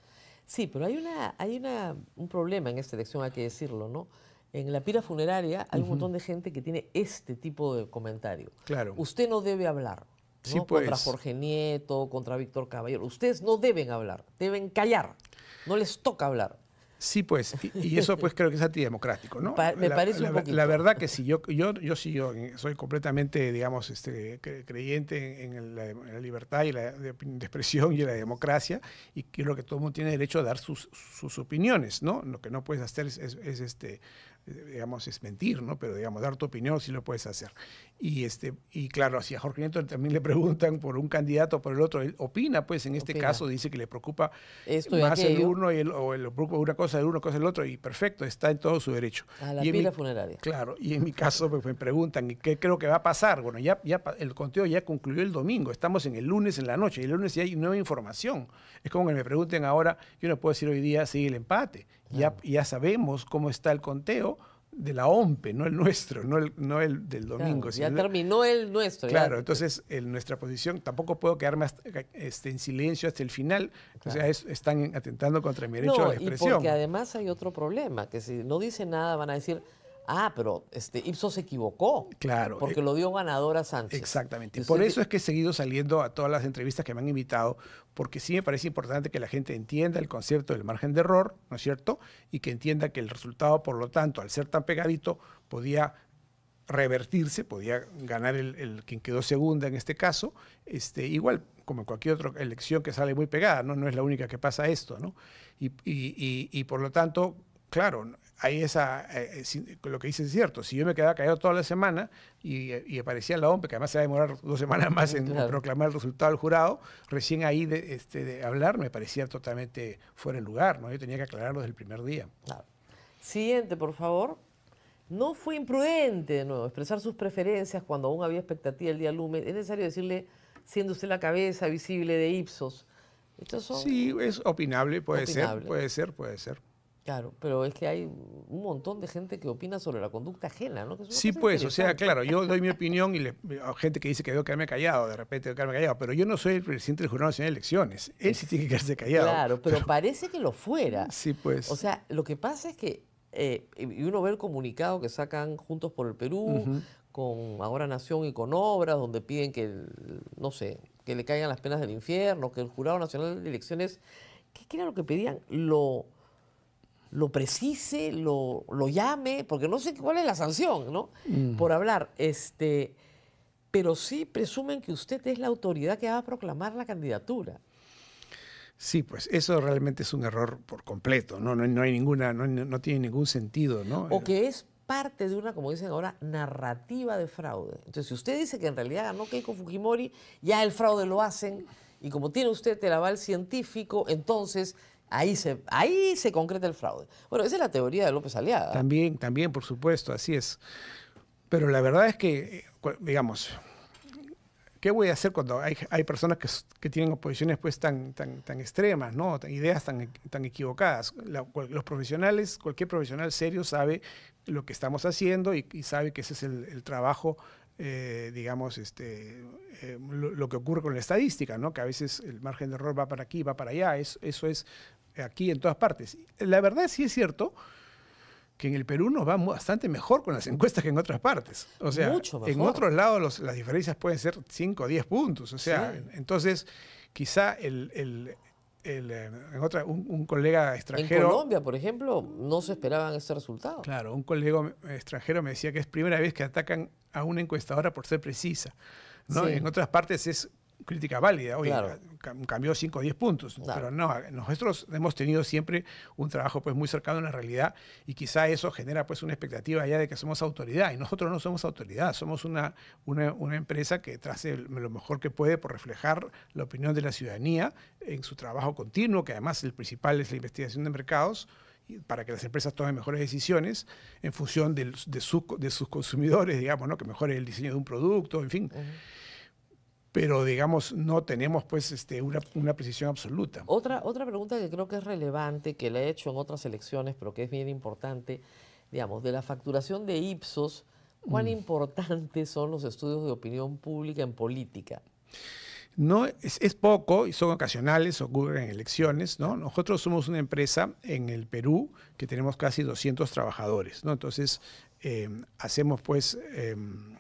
Sí, pero hay, una, hay una, un problema en esta elección, hay que decirlo, ¿no? En la pira funeraria hay uh-huh. un montón de gente que tiene este tipo de comentario. Claro. Usted no debe hablar, ¿no? Sí, pues. Contra Jorge Nieto, contra Víctor Caballero. Ustedes no deben hablar, deben callar. No les toca hablar. Sí, pues, y, y eso pues creo que es antidemocrático, ¿no? Pa me la, parece la, un poquito. La verdad que sí, yo, yo, yo sí, yo soy completamente, digamos, este, creyente en, en, la, en la libertad y la de, de expresión y la democracia, y creo que todo el mundo tiene derecho a dar sus, sus opiniones, ¿no? Lo que no puedes hacer es, es, es este, digamos, es mentir, ¿no? Pero, digamos, dar tu opinión sí lo puedes hacer. Y, este, y claro, si a Jorge Nieto también le preguntan por un candidato o por el otro, él opina, pues en este opina. caso dice que le preocupa Esto más aquello. el uno y el, o le preocupa una cosa el uno, cosa el otro, y perfecto, está en todo su derecho. A la y pila mi, funeraria. Claro, y en mi caso pues, me preguntan, ¿y qué creo que va a pasar? Bueno, ya, ya el conteo ya concluyó el domingo, estamos en el lunes en la noche, y el lunes ya hay nueva información. Es como que me pregunten ahora, yo no puedo decir hoy día sigue el empate, claro. ya, ya sabemos cómo está el conteo de la O M P E, no el nuestro, no el, no el del domingo. Claro, ya sino terminó el nuestro. Claro, ya. entonces en nuestra posición tampoco puedo quedarme hasta, este, en silencio hasta el final, claro. o sea, es, están atentando contra mi derecho no, a la expresión. Y porque además hay otro problema, que si no dice nada van a decir, ah, pero este, Ipsos se equivocó. Claro. Porque eh, lo dio ganador a Sánchez. Exactamente. Y por eso es que he seguido saliendo a todas las entrevistas que me han invitado, porque sí me parece importante que la gente entienda el concepto del margen de error, ¿no es cierto? Y que entienda que el resultado, por lo tanto, al ser tan pegadito, podía revertirse, podía ganar el, el quien quedó segunda en este caso, este, igual como en cualquier otra elección que sale muy pegada, ¿no? No es la única que pasa esto, ¿no? Y, y, y, y por lo tanto, claro, hay esa, eh, lo que dice es cierto, si yo me quedaba callado toda la semana y, y aparecía la O M P E, que además se va a demorar dos semanas más en claro. proclamar el resultado del jurado, recién ahí de, este, de hablar me parecía totalmente fuera de lugar, ¿no? Yo tenía que aclararlo desde el primer día. Claro. Siguiente, por favor. No fue imprudente, de nuevo, expresar sus preferencias cuando aún había expectativa el día lunes. Es necesario decirle, siendo usted la cabeza visible de Ipsos. Estos son sí, es opinable, puede opinable. ser, puede ser, puede ser. Claro, pero es que hay un montón de gente que opina sobre la conducta ajena, ¿no? Que es una sí, cosa pues, o sea, claro, yo doy mi opinión y le, hay gente que dice que debo quedarme callado, de repente debo quedarme callado, pero yo no soy el presidente del Jurado Nacional de Elecciones, él sí tiene que quedarse callado. Claro, pero, pero parece que lo fuera. Sí, pues. O sea, lo que pasa es que, eh, y uno ve el comunicado que sacan Juntos por el Perú, uh-huh. con Ahora Nación y con Obras, donde piden que, el, no sé, que le caigan las penas del infierno, que el Jurado Nacional de Elecciones, ¿qué, qué era lo que pedían? Lo, lo precise, lo, lo llame, porque no sé cuál es la sanción, ¿no? Mm. Por hablar, este, pero sí presumen que usted es la autoridad que va a proclamar la candidatura. Sí, pues eso realmente es un error por completo, no, no, no hay ninguna, no, no tiene ningún sentido, ¿no? O que es parte de una, como dicen ahora, narrativa de fraude. Entonces, si usted dice que en realidad ganó Keiko Fujimori, ya el fraude lo hacen, y como tiene usted el aval científico, entonces ahí se, ahí se concreta el fraude. Bueno, esa es la teoría de López Aliaga. También, también, por supuesto, así es. Pero la verdad es que, digamos, ¿qué voy a hacer cuando hay, hay personas que, que tienen oposiciones pues tan, tan, tan extremas, ¿no? Ideas tan, tan equivocadas? La, los profesionales, cualquier profesional serio sabe lo que estamos haciendo y, y sabe que ese es el, el trabajo, eh, digamos, este, eh, lo, lo que ocurre con la estadística, ¿no? Que a veces el margen de error va para aquí, va para allá, es, eso es aquí en todas partes. La verdad sí es cierto que en el Perú nos va bastante mejor con las encuestas que en otras partes. O sea, Mucho mejor. En otros lados los, las diferencias pueden ser cinco o diez puntos. O sea, sí. Entonces, quizá el, el, el, en otra, un, un colega extranjero... En Colombia, por ejemplo, no se esperaban ese resultado. Claro, un colega extranjero me decía que es primera vez que atacan a una encuestadora por ser precisa, ¿no? Sí. En otras partes es crítica válida, oye, claro. cambió cinco o diez puntos, claro. Pero no, nosotros hemos tenido siempre un trabajo pues muy cercano a la realidad y quizá eso genera pues una expectativa ya de que somos autoridad y nosotros no somos autoridad, somos una, una, una empresa que trace lo mejor que puede por reflejar la opinión de la ciudadanía en su trabajo continuo, que además el principal es la investigación de mercados, para que las empresas tomen mejores decisiones en función de, de, su, de sus consumidores, digamos, ¿no? Que mejore el diseño de un producto, en fin. Uh-huh. Pero, digamos, no tenemos pues este, una, una precisión absoluta. Otra, otra pregunta que creo que es relevante, que la he hecho en otras elecciones, pero que es bien importante, digamos, de la facturación de Ipsos, ¿cuán mm. importantes son los estudios de opinión pública en política? No, es, es poco y son ocasionales, ocurren en elecciones, ¿no? Nosotros somos una empresa en el Perú que tenemos casi doscientos trabajadores, ¿no? Entonces, eh, hacemos pues... Eh,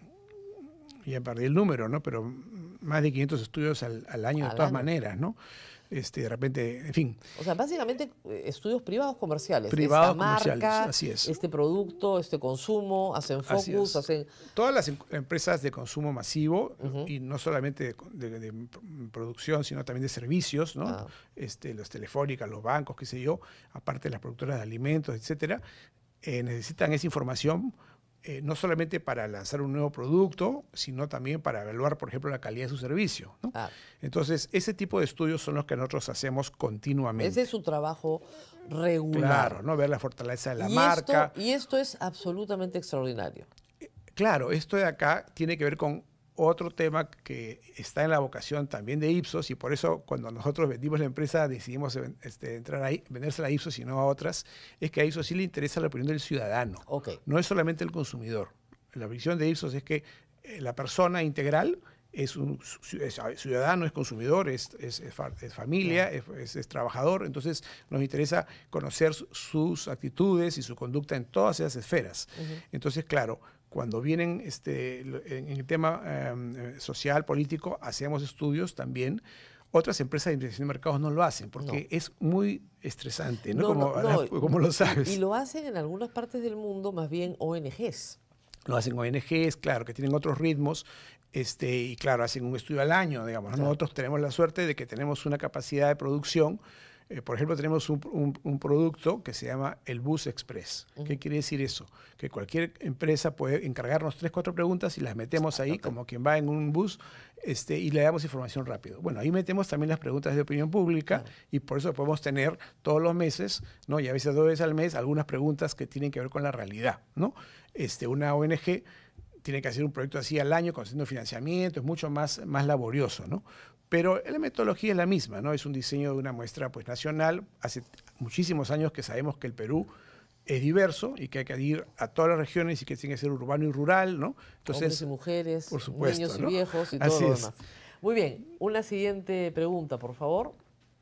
ya perdí el número, ¿no? Pero más de quinientos estudios al, al año al de todas año. maneras, ¿no? Este, de repente, en fin. O sea, básicamente estudios privados comerciales. Privados Esta comerciales, marca, así es. Este producto, este consumo, hacen focus, hacen... Todas las em empresas de consumo masivo, uh-huh. y no solamente de, de, de producción, sino también de servicios, ¿no? Ah. Este, las telefónicas, los bancos, qué sé yo, aparte de las productoras de alimentos, etcétera, eh, necesitan esa información. Eh, no solamente para lanzar un nuevo producto, sino también para evaluar, por ejemplo, la calidad de su servicio, ¿no? Ah. Entonces, ese tipo de estudios son los que nosotros hacemos continuamente. Ese es su trabajo regular. Claro, ¿no? Ver la fortaleza de la marca. Esto, y esto es absolutamente extraordinario. Eh, claro, esto de acá tiene que ver con otro tema que está en la vocación también de Ipsos, y por eso cuando nosotros vendimos la empresa decidimos este, entrar ahí, vendérsela a Ipsos y no a otras, es que a Ipsos sí le interesa la opinión del ciudadano, okay. No es solamente el consumidor. La visión de Ipsos es que eh, la persona integral es un es ciudadano, es consumidor, es, es, es, es familia, yeah. es, es trabajador, entonces nos interesa conocer sus actitudes y su conducta en todas esas esferas. Uh-huh. Entonces, claro, cuando vienen este, en el tema eh, social, político, hacemos estudios también. Otras empresas de investigación de mercados no lo hacen porque no. es muy estresante, ¿no? no, como, no, no. como lo sabes. Y, y lo hacen en algunas partes del mundo más bien O N Ges. Lo hacen O N Ges, claro, que tienen otros ritmos, este, y claro, hacen un estudio al año, digamos. Claro. Nosotros tenemos la suerte de que tenemos una capacidad de producción. Eh, por ejemplo, tenemos un, un, un producto que se llama el Bus Express. Uh-huh. ¿Qué quiere decir eso? Que cualquier empresa puede encargarnos tres, cuatro preguntas y las metemos ahí como quien va en un bus este, y le damos información rápido. Bueno, ahí metemos también las preguntas de opinión pública, uh-huh. y por eso podemos tener todos los meses, ¿no? Y a veces dos veces al mes, algunas preguntas que tienen que ver con la realidad, ¿no? Este, una O N Ge tiene que hacer un proyecto así al año, consiguiendo financiamiento, es mucho más, más laborioso, ¿no? Pero la metodología es la misma, ¿no? Es un diseño de una muestra pues, nacional. Hace muchísimos años que sabemos que el Perú es diverso y que hay que ir a todas las regiones y que tiene que ser urbano y rural, ¿no? Entonces, hombres y mujeres, por supuesto, niños ¿no? y viejos y todo Así lo es. demás. Muy bien, una siguiente pregunta, por favor.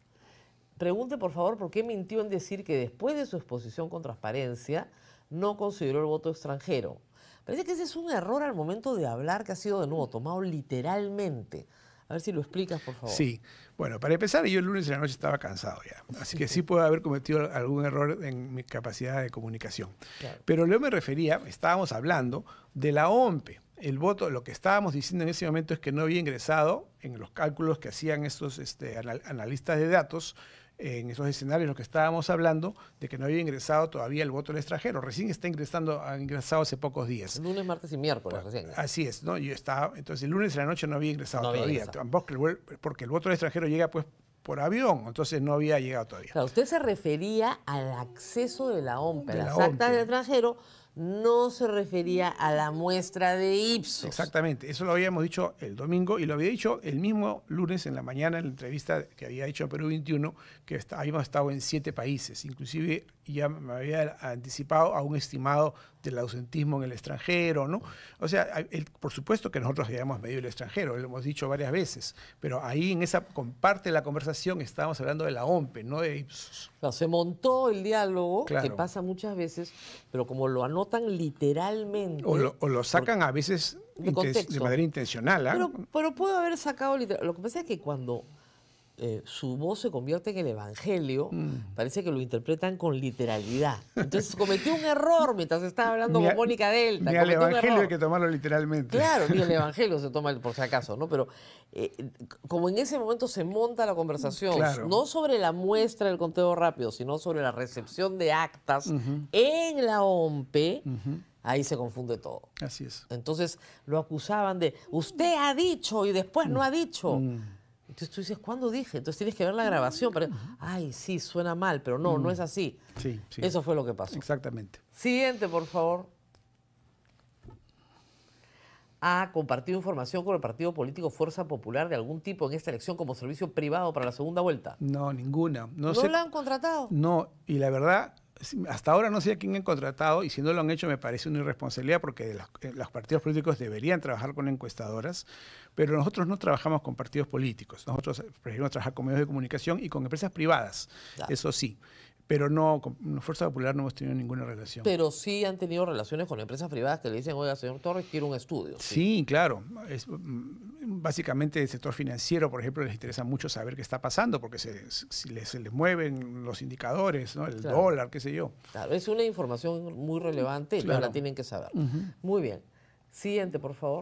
Pregunte, por favor, por qué mintió en decir que después de su exposición con transparencia no consideró el voto extranjero. Parece que ese es un error al momento de hablar que ha sido de nuevo tomado literalmente. A ver si lo explicas, por favor. Sí. Bueno, para empezar, yo el lunes en la noche estaba cansado ya. Así que sí puedo haber cometido algún error en mi capacidad de comunicación. Claro. Pero yo me refería, estábamos hablando de la O M P E. El voto, lo que estábamos diciendo en ese momento es que no había ingresado en los cálculos que hacían estos este, anal analistas de datos, en esos escenarios en los que estábamos hablando, de que no había ingresado todavía el voto del extranjero. Recién está ingresando, ha ingresado hace pocos días. El lunes, martes y miércoles recién. Así es, ¿no? Yo estaba, entonces el lunes en la noche no había ingresado no había todavía, ingresado. tampoco, porque el voto del extranjero llega pues por avión, entonces no había llegado todavía. Claro, usted se refería al acceso de la O M P E, De las la actas O M P E. del extranjero, no se refería a la muestra de Ipsos. Exactamente, eso lo habíamos dicho el domingo y lo había dicho el mismo lunes en la mañana en la entrevista que había hecho en Perú veintiuno, que está, habíamos estado en siete países, inclusive ya me había anticipado a un estimado del ausentismo en el extranjero, ¿no? O sea, el, por supuesto que nosotros habíamos medido el extranjero, lo hemos dicho varias veces, pero ahí en esa parte de la conversación estábamos hablando de la O M P E, no de Ipsos. Claro, se montó el diálogo, claro. que pasa muchas veces, pero como lo anotan literalmente... O lo, o lo sacan por, a veces de, de manera intencional. ¿eh? Pero, pero puede haber sacado literal. Lo que pasa es que cuando eh, su voz se convierte en el evangelio, mm. parece que lo interpretan con literalidad. Entonces cometió un error mientras estaba hablando ni con a, Mónica Delta. Ni al evangelio hay que tomarlo literalmente. Claro, ni el evangelio se toma por si acaso, ¿no? Pero eh, como en ese momento se monta la conversación, claro. no sobre la muestra del conteo rápido, sino sobre la recepción de actas uh-huh. en la O M P E, uh-huh. ahí se confunde todo. Así es. Entonces lo acusaban de, usted ha dicho y después mm. no ha dicho. Mm. Entonces tú dices, ¿cuándo dije? Entonces tienes que ver la grabación. Pero, ay, sí, suena mal, pero no, mm. no es así. Sí, sí. Eso fue lo que pasó. Exactamente. Siguiente, por favor. Ha compartido información con el partido político Fuerza Popular de algún tipo en esta elección como servicio privado para la segunda vuelta. No, ninguna. No, ¿No sé, la han contratado? No, y la verdad... Hasta ahora no sé a quién han contratado y si no lo han hecho me parece una irresponsabilidad porque los, los partidos políticos deberían trabajar con encuestadoras, pero nosotros no trabajamos con partidos políticos. Nosotros preferimos trabajar con medios de comunicación y con empresas privadas, claro. eso sí. Pero no, con Fuerza Popular no hemos tenido ninguna relación. Pero sí han tenido relaciones con empresas privadas que le dicen, oiga, señor Torres, quiero un estudio. Sí, sí claro. Es, básicamente el sector financiero, por ejemplo, les interesa mucho saber qué está pasando porque se, se, les, se les mueven los indicadores, ¿no? El claro. dólar, qué sé yo. Claro, es una información muy relevante y claro. la tienen que saber. Uh-huh. Muy bien. Siguiente, por favor.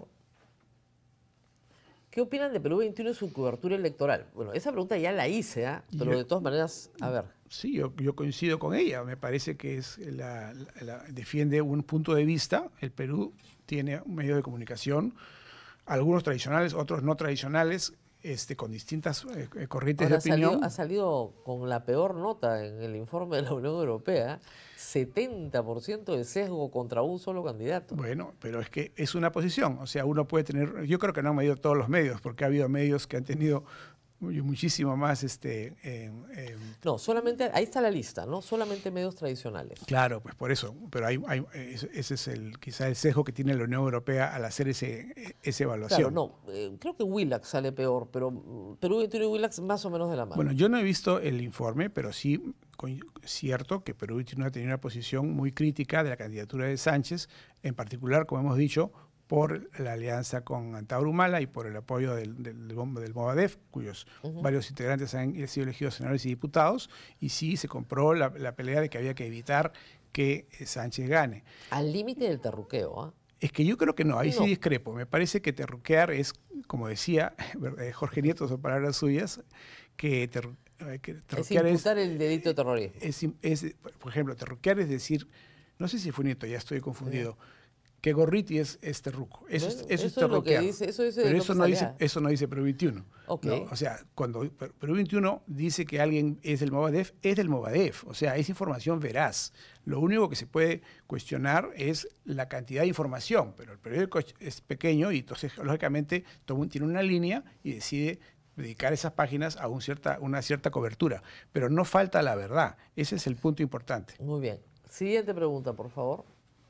¿Qué opinan de Perú veintiuno y su cobertura electoral? Bueno, esa pregunta ya la hice, ¿eh? pero yo, de todas maneras, a ver. Sí, yo, yo coincido con ella. Me parece que es la, la, la, defiende un punto de vista. El Perú tiene medios de comunicación, algunos tradicionales, otros no tradicionales, este, con distintas eh, corrientes Ahora, de opinión. Salió, ha salido con la peor nota en el informe de la Unión Europea, setenta por ciento de sesgo contra un solo candidato. Bueno, pero es que es una posición, o sea, uno puede tener, yo creo que no han medido todos los medios, porque ha habido medios que han tenido muchísimo más este eh, eh, no, solamente, ahí está la lista, ¿no? Solamente medios tradicionales. Claro, pues por eso, pero hay, hay ese es el quizá el sesgo que tiene la Unión Europea al hacer ese esa evaluación. Claro, no, eh, creo que Willax sale peor, pero Perú veintiuno y Willax más o menos de la mano. Bueno, yo no he visto el informe, pero sí es cierto que Perú veintiuno ha tenido una posición muy crítica de la candidatura de Sánchez, en particular, como hemos dicho, por la alianza con Antauro Humala y por el apoyo del, del, del Movadef, cuyos uh-huh. varios integrantes han sido elegidos senadores y diputados, y sí se compró la, la pelea de que había que evitar que Sánchez gane. Al límite del terruqueo, ¿ah? ¿eh? Es que yo creo que no, ahí no. sí discrepo. Me parece que terruquear es, como decía Jorge Nieto, son palabras suyas, que, ter, que terruquear es imputar es, el delito de terrorismo. Es, es, es, por ejemplo, terruquear es decir, no sé si fue Nieto, ya estoy confundido, sí. que Gorriti es, es terruco. Eso, bueno, es, eso, eso es terruquear. Dice, eso dice Pero eso no, dice, eso no dice Perú veintiuno. Okay. ¿no? O sea, cuando Perú veintiuno dice que alguien es del Movadef, es del Movadef. O sea, es información veraz. Lo único que se puede cuestionar es la cantidad de información. Pero el periódico es pequeño y entonces, lógicamente, tiene una línea y decide dedicar esas páginas a un cierta, una cierta cobertura. Pero no falta la verdad. Ese es el punto importante. Muy bien. Siguiente pregunta, por favor.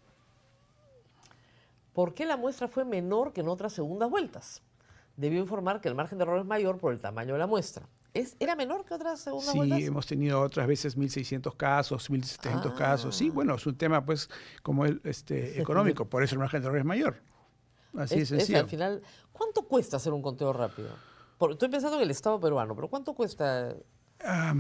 ¿Por qué la muestra fue menor que en otras segundas vueltas? Debió informar que el margen de error es mayor por el tamaño de la muestra. ¿Es, ¿Era menor que otras segundas sí, vueltas? Sí, hemos tenido otras veces mil seiscientos casos, mil setecientos ah. casos. Sí, bueno, es un tema pues como el este, económico, por eso el margen de error es mayor. Así es, de sencillo. Es, al final, ¿cuánto cuesta hacer un conteo rápido? Por- estoy pensando en el Estado peruano, pero ¿cuánto cuesta? Um,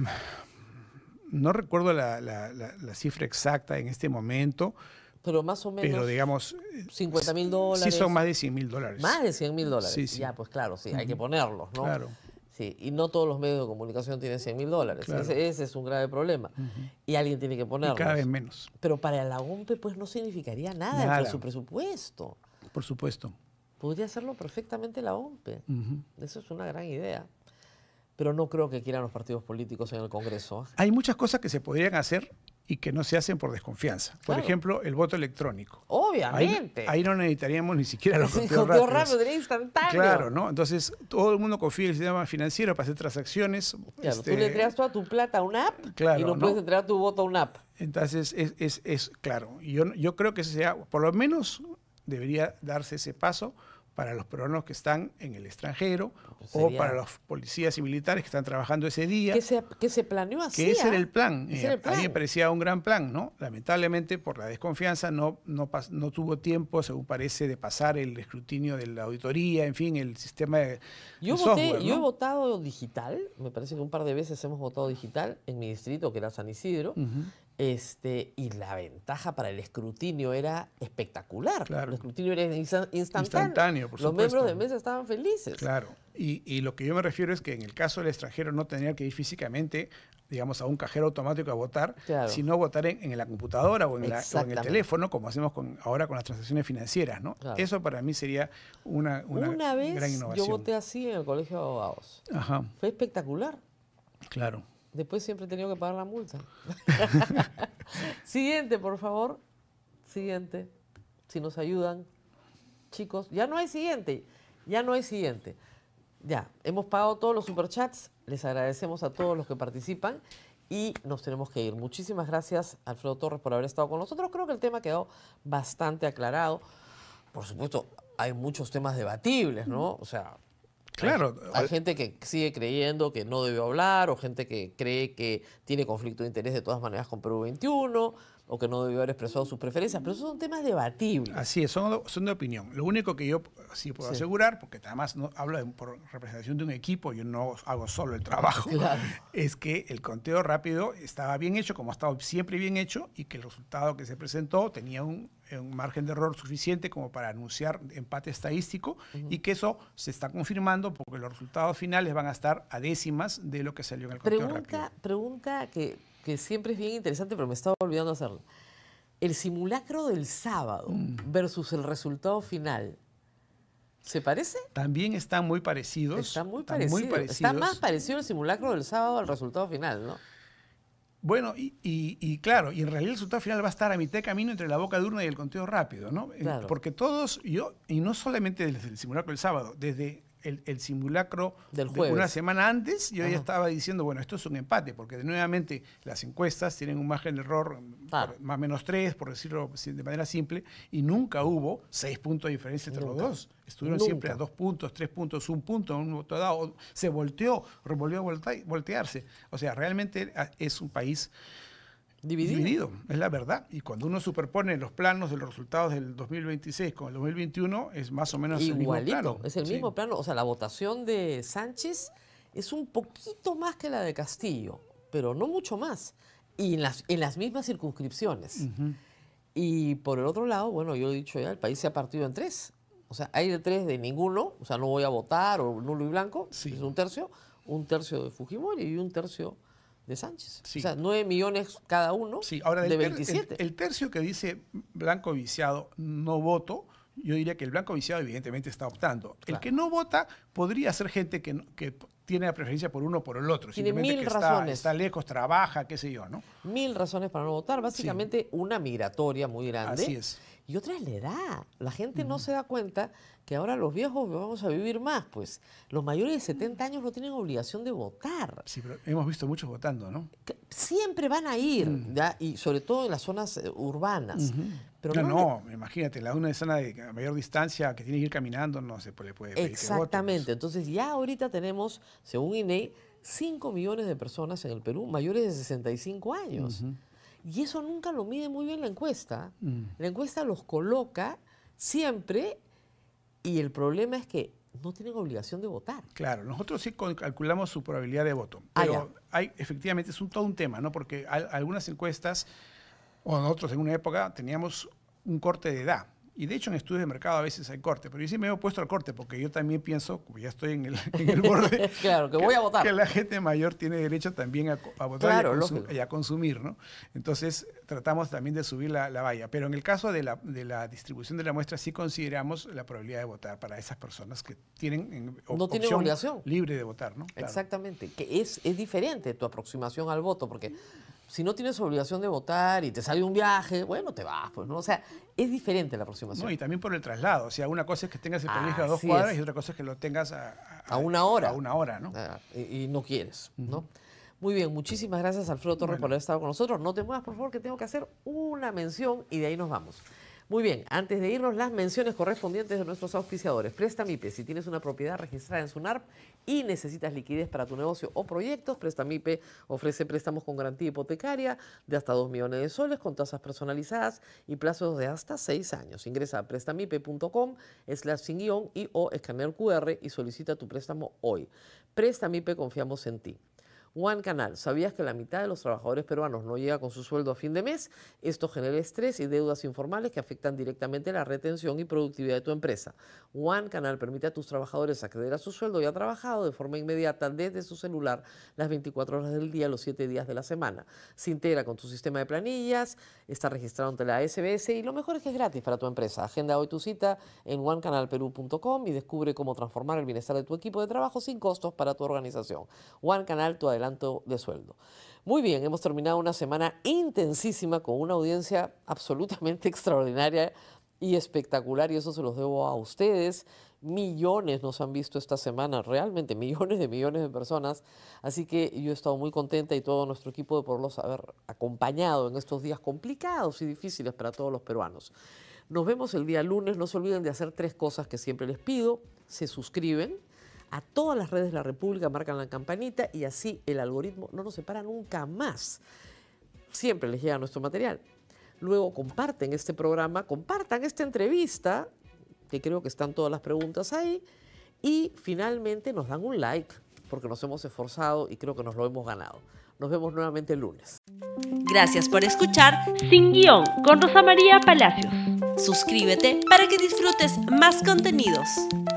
no recuerdo la, la- la- la cifra exacta en este momento, Pero más o menos pero digamos, cincuenta mil dólares. sí son más de cien mil dólares. Más de cien mil dólares. Sí, sí. Ya, pues claro, sí, hay que ponerlos, ¿no? Claro. Sí, y no todos los medios de comunicación tienen cien mil dólares. Claro. Ese, ese es un grave problema. Y alguien tiene que Y ponerlos. cada vez menos, Pero para la OMPE, pues no significaría nada, Nada. entre su presupuesto. por supuesto. Podría hacerlo perfectamente la OMPE. Ujú. Eso es una gran idea. Pero no creo que quieran los partidos políticos en el Congreso. Hay muchas cosas que se podrían hacer y que no se hacen por desconfianza. Por Claro. ejemplo, el voto electrónico. Obviamente. Ahí, ahí no necesitaríamos ni siquiera los Sí, conteos conteo rápidos. rápido, sería instantáneo. Claro, ¿no? Entonces, todo el mundo confía en el sistema financiero para hacer transacciones. Claro, este, tú le entregas toda tu plata a una app Claro, y no, ¿no? puedes entregar tu voto a una app. Entonces, es, es, es claro. Y yo, yo creo que ese sea, por lo menos, debería darse ese paso para los peruanos que están en el extranjero Pues o sería- para los policías y militares que están trabajando ese día. Que se, que se planeó así. Que ese ¿ah? era el plan. Ese Eh, era el A mí me plan. parecía un gran plan, ¿no? Lamentablemente, por la desconfianza, no, no, pas- no tuvo tiempo, según parece, de pasar el escrutinio de la auditoría, en fin, el sistema de, Yo, de voté, software, yo he ¿no? votado digital, me parece que un par de veces hemos votado digital en mi distrito, que era San Isidro, este, y la ventaja para el escrutinio era espectacular. Claro. El escrutinio era insta- instantáneo. Instantáneo, por Los supuesto. miembros de mesa estaban felices. Claro. Y, y lo que yo me refiero es que en el caso del extranjero no tendría que ir físicamente, digamos, a un cajero automático a votar, Claro. sino votar en, en la computadora o en, la- o en el Exactamente. teléfono, como hacemos con, ahora con las transacciones financieras, ¿no? Claro. Eso para mí sería una, una, Una vez gran yo innovación. voté así en el colegio de abogados. Ajá, Fue espectacular. claro. Después siempre he tenido que pagar la multa. Siguiente, por favor. Siguiente. Si nos ayudan. Chicos, ya no hay siguiente. Ya no hay siguiente. Ya, hemos pagado todos los superchats. Les agradecemos a todos los que participan y nos tenemos que ir. Muchísimas gracias, Alfredo Torres, por haber estado con nosotros. Creo que el tema ha quedado bastante aclarado. Por supuesto, hay muchos temas debatibles, ¿no? O sea, Claro. hay, hay gente que sigue creyendo que no debió hablar, o gente que cree que tiene conflicto de interés de todas maneras con Perú veintiuno, o que no debió haber expresado sus preferencias, pero esos son temas debatibles. Así es, son, son de opinión. Lo único que yo sí puedo Sí. asegurar, porque además no hablo de- por representación de un equipo, yo no hago solo el trabajo, Claro. es que el conteo rápido estaba bien hecho, como ha estado siempre bien hecho, y que el resultado que se presentó tenía un, un margen de error suficiente como para anunciar empate estadístico, y que eso se está confirmando porque los resultados finales van a estar a décimas de lo que salió en el conteo Pregunta, rápido. pregunta que, que siempre es bien interesante, pero me estaba olvidando hacerla. El simulacro del sábado Mm. versus el resultado final, ¿se parece? También están muy parecidos. Está muy están parecido. muy Está parecidos. más parecido el simulacro del sábado al resultado final, ¿no? Bueno, y, y- y claro, y en realidad el resultado final va a estar a mitad de camino entre la boca de urna y el conteo rápido, ¿no? En- Claro. Porque todos, yo, y no solamente desde el simulacro del sábado, desde el, el simulacro Del de jueves. una semana antes, yo Ajá. ya estaba diciendo, bueno, esto es un empate, porque nuevamente las encuestas tienen un margen de error Claro. por- más o menos tres, por decirlo si- de manera simple, y nunca hubo seis puntos de diferencia entre Nunca. los dos. Estuvieron Nunca. siempre a dos puntos, tres puntos, un punto, en un voto dado, se volteó, volvió a volta- voltearse. O sea, realmente ah, es un país Dividido. dividido, es la verdad. Y cuando uno superpone los planos de los resultados del dos mil veintiséis con el dos mil veintiuno, es más o menos el mismo Igualito, plano. es el Sí. mismo plano. O sea, la votación de Sánchez es un poquito más que la de Castillo, pero no mucho más. Y en las, en las mismas circunscripciones. Ujú. Y por el otro lado, bueno, yo he dicho ya, el país se ha partido en tres. O sea, hay de tres de ninguno, o sea, no voy a votar, o nulo y blanco, Sí. es un tercio, un tercio de Fujimori y un tercio de Sánchez. Sí. O sea, nueve millones cada uno Sí, ahora de el, ter- veintisiete. el- el tercio que dice blanco viciado no voto, yo diría que el blanco viciado evidentemente está optando. El Claro. que no vota podría ser gente que, no- que p- tiene la preferencia por uno o por el otro. Tiene simplemente mil que está, razones. está lejos, trabaja, qué sé yo, ¿no? Mil razones para no votar, básicamente una migratoria muy grande. Así es. Y otra es la edad. La gente no se da cuenta que ahora los viejos vamos a vivir más. Pues los mayores de setenta años no tienen obligación de votar. Sí, pero hemos visto muchos votando, ¿no? Que siempre van a ir, Mm. ¿ya? Y sobre todo en las zonas eh, urbanas. Pero no, no, no, imagínate, la una zona de mayor distancia que tiene que ir caminando, no se puede, le puede pedir que vote, pues. exactamente. Entonces ya ahorita tenemos, según I N E, cinco millones de personas en el Perú mayores de sesenta y cinco años. Y eso nunca lo mide muy bien la encuesta. Mm. La encuesta los coloca siempre y el problema es que no tienen obligación de votar. Claro, nosotros sí calculamos su probabilidad de voto, Ah, pero ya. hay, efectivamente es un, todo un tema, ¿no? Porque hay, algunas encuestas, o nosotros en una época teníamos un corte de edad. Y de hecho en estudios de mercado a veces hay corte, pero yo sí me he opuesto al corte porque yo también pienso, como ya estoy en el, en el borde, Claro, que voy a votar. que la gente mayor tiene derecho también a, a votar Claro, y, a consum- lógico. y a consumir, ¿no? Entonces tratamos también de subir la, la valla, pero en el caso de la, de la distribución de la muestra sí consideramos la probabilidad de votar para esas personas que tienen en, op- No tienen opción obligación. libre de votar, ¿no? Claro. Exactamente, que es, es diferente tu aproximación al voto, porque si no tienes obligación de votar y te sale un viaje, bueno, te vas, pues, ¿no? O sea, es diferente la aproximación. No, y también por el traslado. O sea, una cosa es que tengas el colegio a dos Así cuadras es. y otra cosa es que lo tengas a, A una hora. A una hora, ¿no? Ah, y, y no quieres, ¿no? Muy bien, muchísimas gracias, Alfredo Torres, Bueno. por haber estado con nosotros. No te muevas, por favor, que tengo que hacer una mención y de ahí nos vamos. Muy bien, antes de irnos, las menciones correspondientes de nuestros auspiciadores. Prestamipe, si tienes una propiedad registrada en SUNARP y necesitas liquidez para tu negocio o proyectos, Prestamipe ofrece préstamos con garantía hipotecaria de hasta dos millones de soles con tasas personalizadas y plazos de hasta seis años. Ingresa a prestamipe punto com slash sin guión y o escanea el cu erre y solicita tu préstamo hoy. Prestamipe, confiamos en ti. One Canal, ¿sabías que la mitad de los trabajadores peruanos no llega con su sueldo a fin de mes? Esto genera estrés y deudas informales que afectan directamente la retención y productividad de tu empresa. One Canal permite a tus trabajadores acceder a su sueldo ya trabajado de forma inmediata desde su celular las veinticuatro horas del día, los siete días de la semana. Se integra con tu sistema de planillas, está registrado ante la ese be ese y lo mejor es que es gratis para tu empresa. Agenda hoy tu cita en one canal perú punto com y descubre cómo transformar el bienestar de tu equipo de trabajo sin costos para tu organización. One Canal, tu adelanto de sueldo. Muy bien, hemos terminado una semana intensísima con una audiencia absolutamente extraordinaria y espectacular, y eso se los debo a ustedes. Millones nos han visto esta semana, realmente millones de millones de personas, así que yo he estado muy contenta y todo nuestro equipo de poderlos haber acompañado en estos días complicados y difíciles para todos los peruanos. Nos vemos el día lunes, no se olviden de hacer tres cosas que siempre les pido: se suscriben a todas las redes de la República, marcan la campanita y así el algoritmo no nos separa nunca más. Siempre les llega nuestro material. Luego comparten este programa, compartan esta entrevista, que creo que están todas las preguntas ahí, y finalmente nos dan un like, porque nos hemos esforzado y creo que nos lo hemos ganado. Nos vemos nuevamente el lunes. Gracias por escuchar Sin Guión con Rosa María Palacios. Suscríbete para que disfrutes más contenidos.